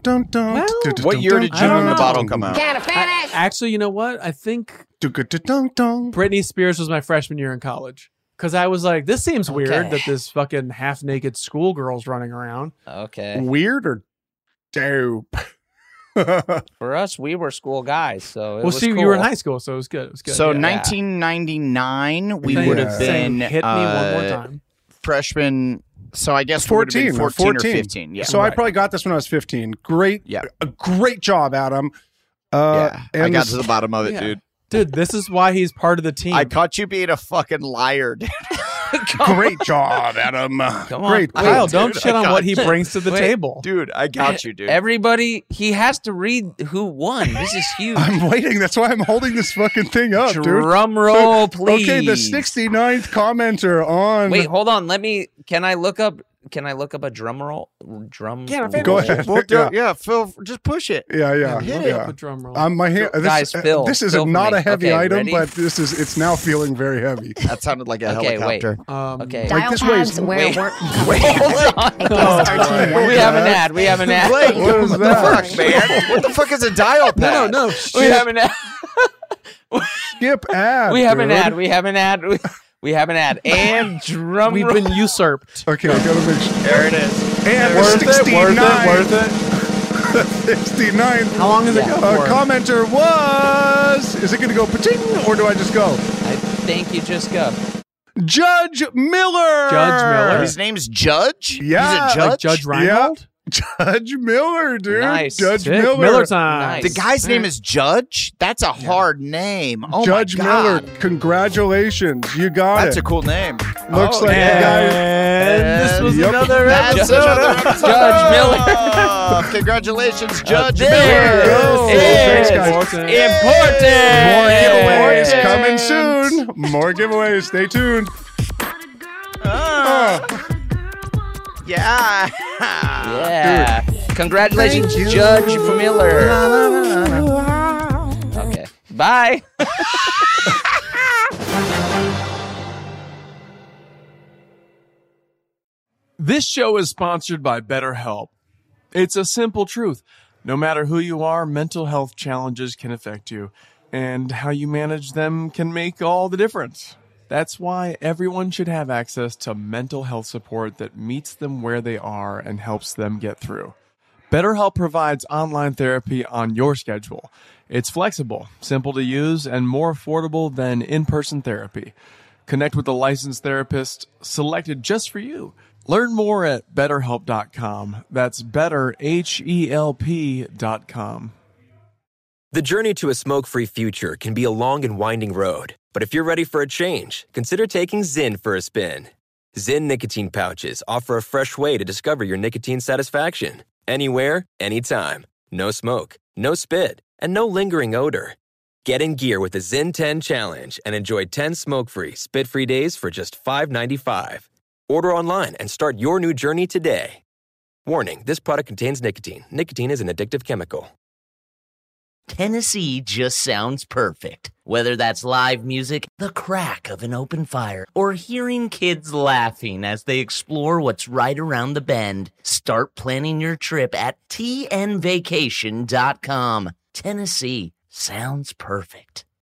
What year did I Genie don't in the know. Bottle come out? Actually, you know what? I think Britney. Britney Spears was my freshman year in college. Because I was like, this seems weird Okay. that this fucking half naked schoolgirl's running around. Okay. Weird or dope? For us, we were school guys, so it Well, was see, cool. you were in high school, so it was good. It was good. So yeah. 1999, we Thank would you. have Saying, been hit me one more time. freshman. So I guess we would have been 14 or 15. Yeah. So I probably got this when I was 15. Great. Yeah. A great job, Adam. yeah. I and got this- to the bottom of it, Yeah. dude. Dude, this is why he's part of the team. I caught you being a fucking liar, dude. Great job, Adam. Come on. Great. Kyle, Great. don't dude, shit I on got what he you. brings to the Wait. table. Dude, I got you, dude. Everybody, he has to read who won. This is huge. I'm waiting. That's why I'm holding this fucking thing up, dude. Drum roll, please. Okay, the 69th commenter on. Wait, hold on. Can I look up a drum roll? Yeah, Go ahead. We'll do it. Yeah. Yeah, Phil, just push it. Yeah. Hit Look it. up a drum roll. My hand. Guys, Phil, This is Phil for not me. a heavy Okay, item, ready? but it's now feeling very heavy. That sounded like a Okay, wait. helicopter. Okay. Like this weighs. Wait, hold on. We have an ad. We have an ad. Blake, What is what that? the fuck, man? What the fuck is a dial pad? No. We have an ad. Skip ad. We have an dude. ad. We have an ad. We have an ad. And drum We've roll. been usurped. Okay, I gotta make sure. There it is. And Worth the 69. it, worth it. 69. How long is it Yeah. go for? Commenter was. Is it gonna go pa-ting or do I just go? I think you just go. Judge Miller. Judge Miller? His name's Judge? Yeah. He's a judge? Like Judge Reinhold? Judge Miller, dude. Nice. Judge Sick. Miller. Miller time. Nice. The guy's name is Judge? That's a hard name. Oh Judge my God. Miller, congratulations. You got That's it. a cool name. Looks like the And this was Yep. another That's episode. another episode. Judge Miller. Oh, congratulations, Judge There Miller. go. Thanks, guys. Important. More giveaways coming soon. More giveaways. Stay tuned. Yeah. Yeah. Congratulations, Judge Miller. Okay. Bye. This show is sponsored by BetterHelp. It's a simple truth. No matter who you are, mental health challenges can affect you, and how you manage them can make all the difference. That's why everyone should have access to mental health support that meets them where they are and helps them get through. BetterHelp provides online therapy on your schedule. It's flexible, simple to use, and more affordable than in-person therapy. Connect with a licensed therapist selected just for you. Learn more at BetterHelp.com. That's BetterHelp.com. The journey to a smoke-free future can be a long and winding road. But if you're ready for a change, consider taking Zyn for a spin. Zyn nicotine pouches offer a fresh way to discover your nicotine satisfaction. Anywhere, anytime. No smoke, no spit, and no lingering odor. Get in gear with the Zyn 10 Challenge and enjoy 10 smoke-free, spit-free days for just $5.95. Order online and start your new journey today. Warning, this product contains nicotine. Nicotine is an addictive chemical. Tennessee just sounds perfect. Whether that's live music, the crack of an open fire, or hearing kids laughing as they explore what's right around the bend, start planning your trip at tnvacation.com. Tennessee sounds perfect.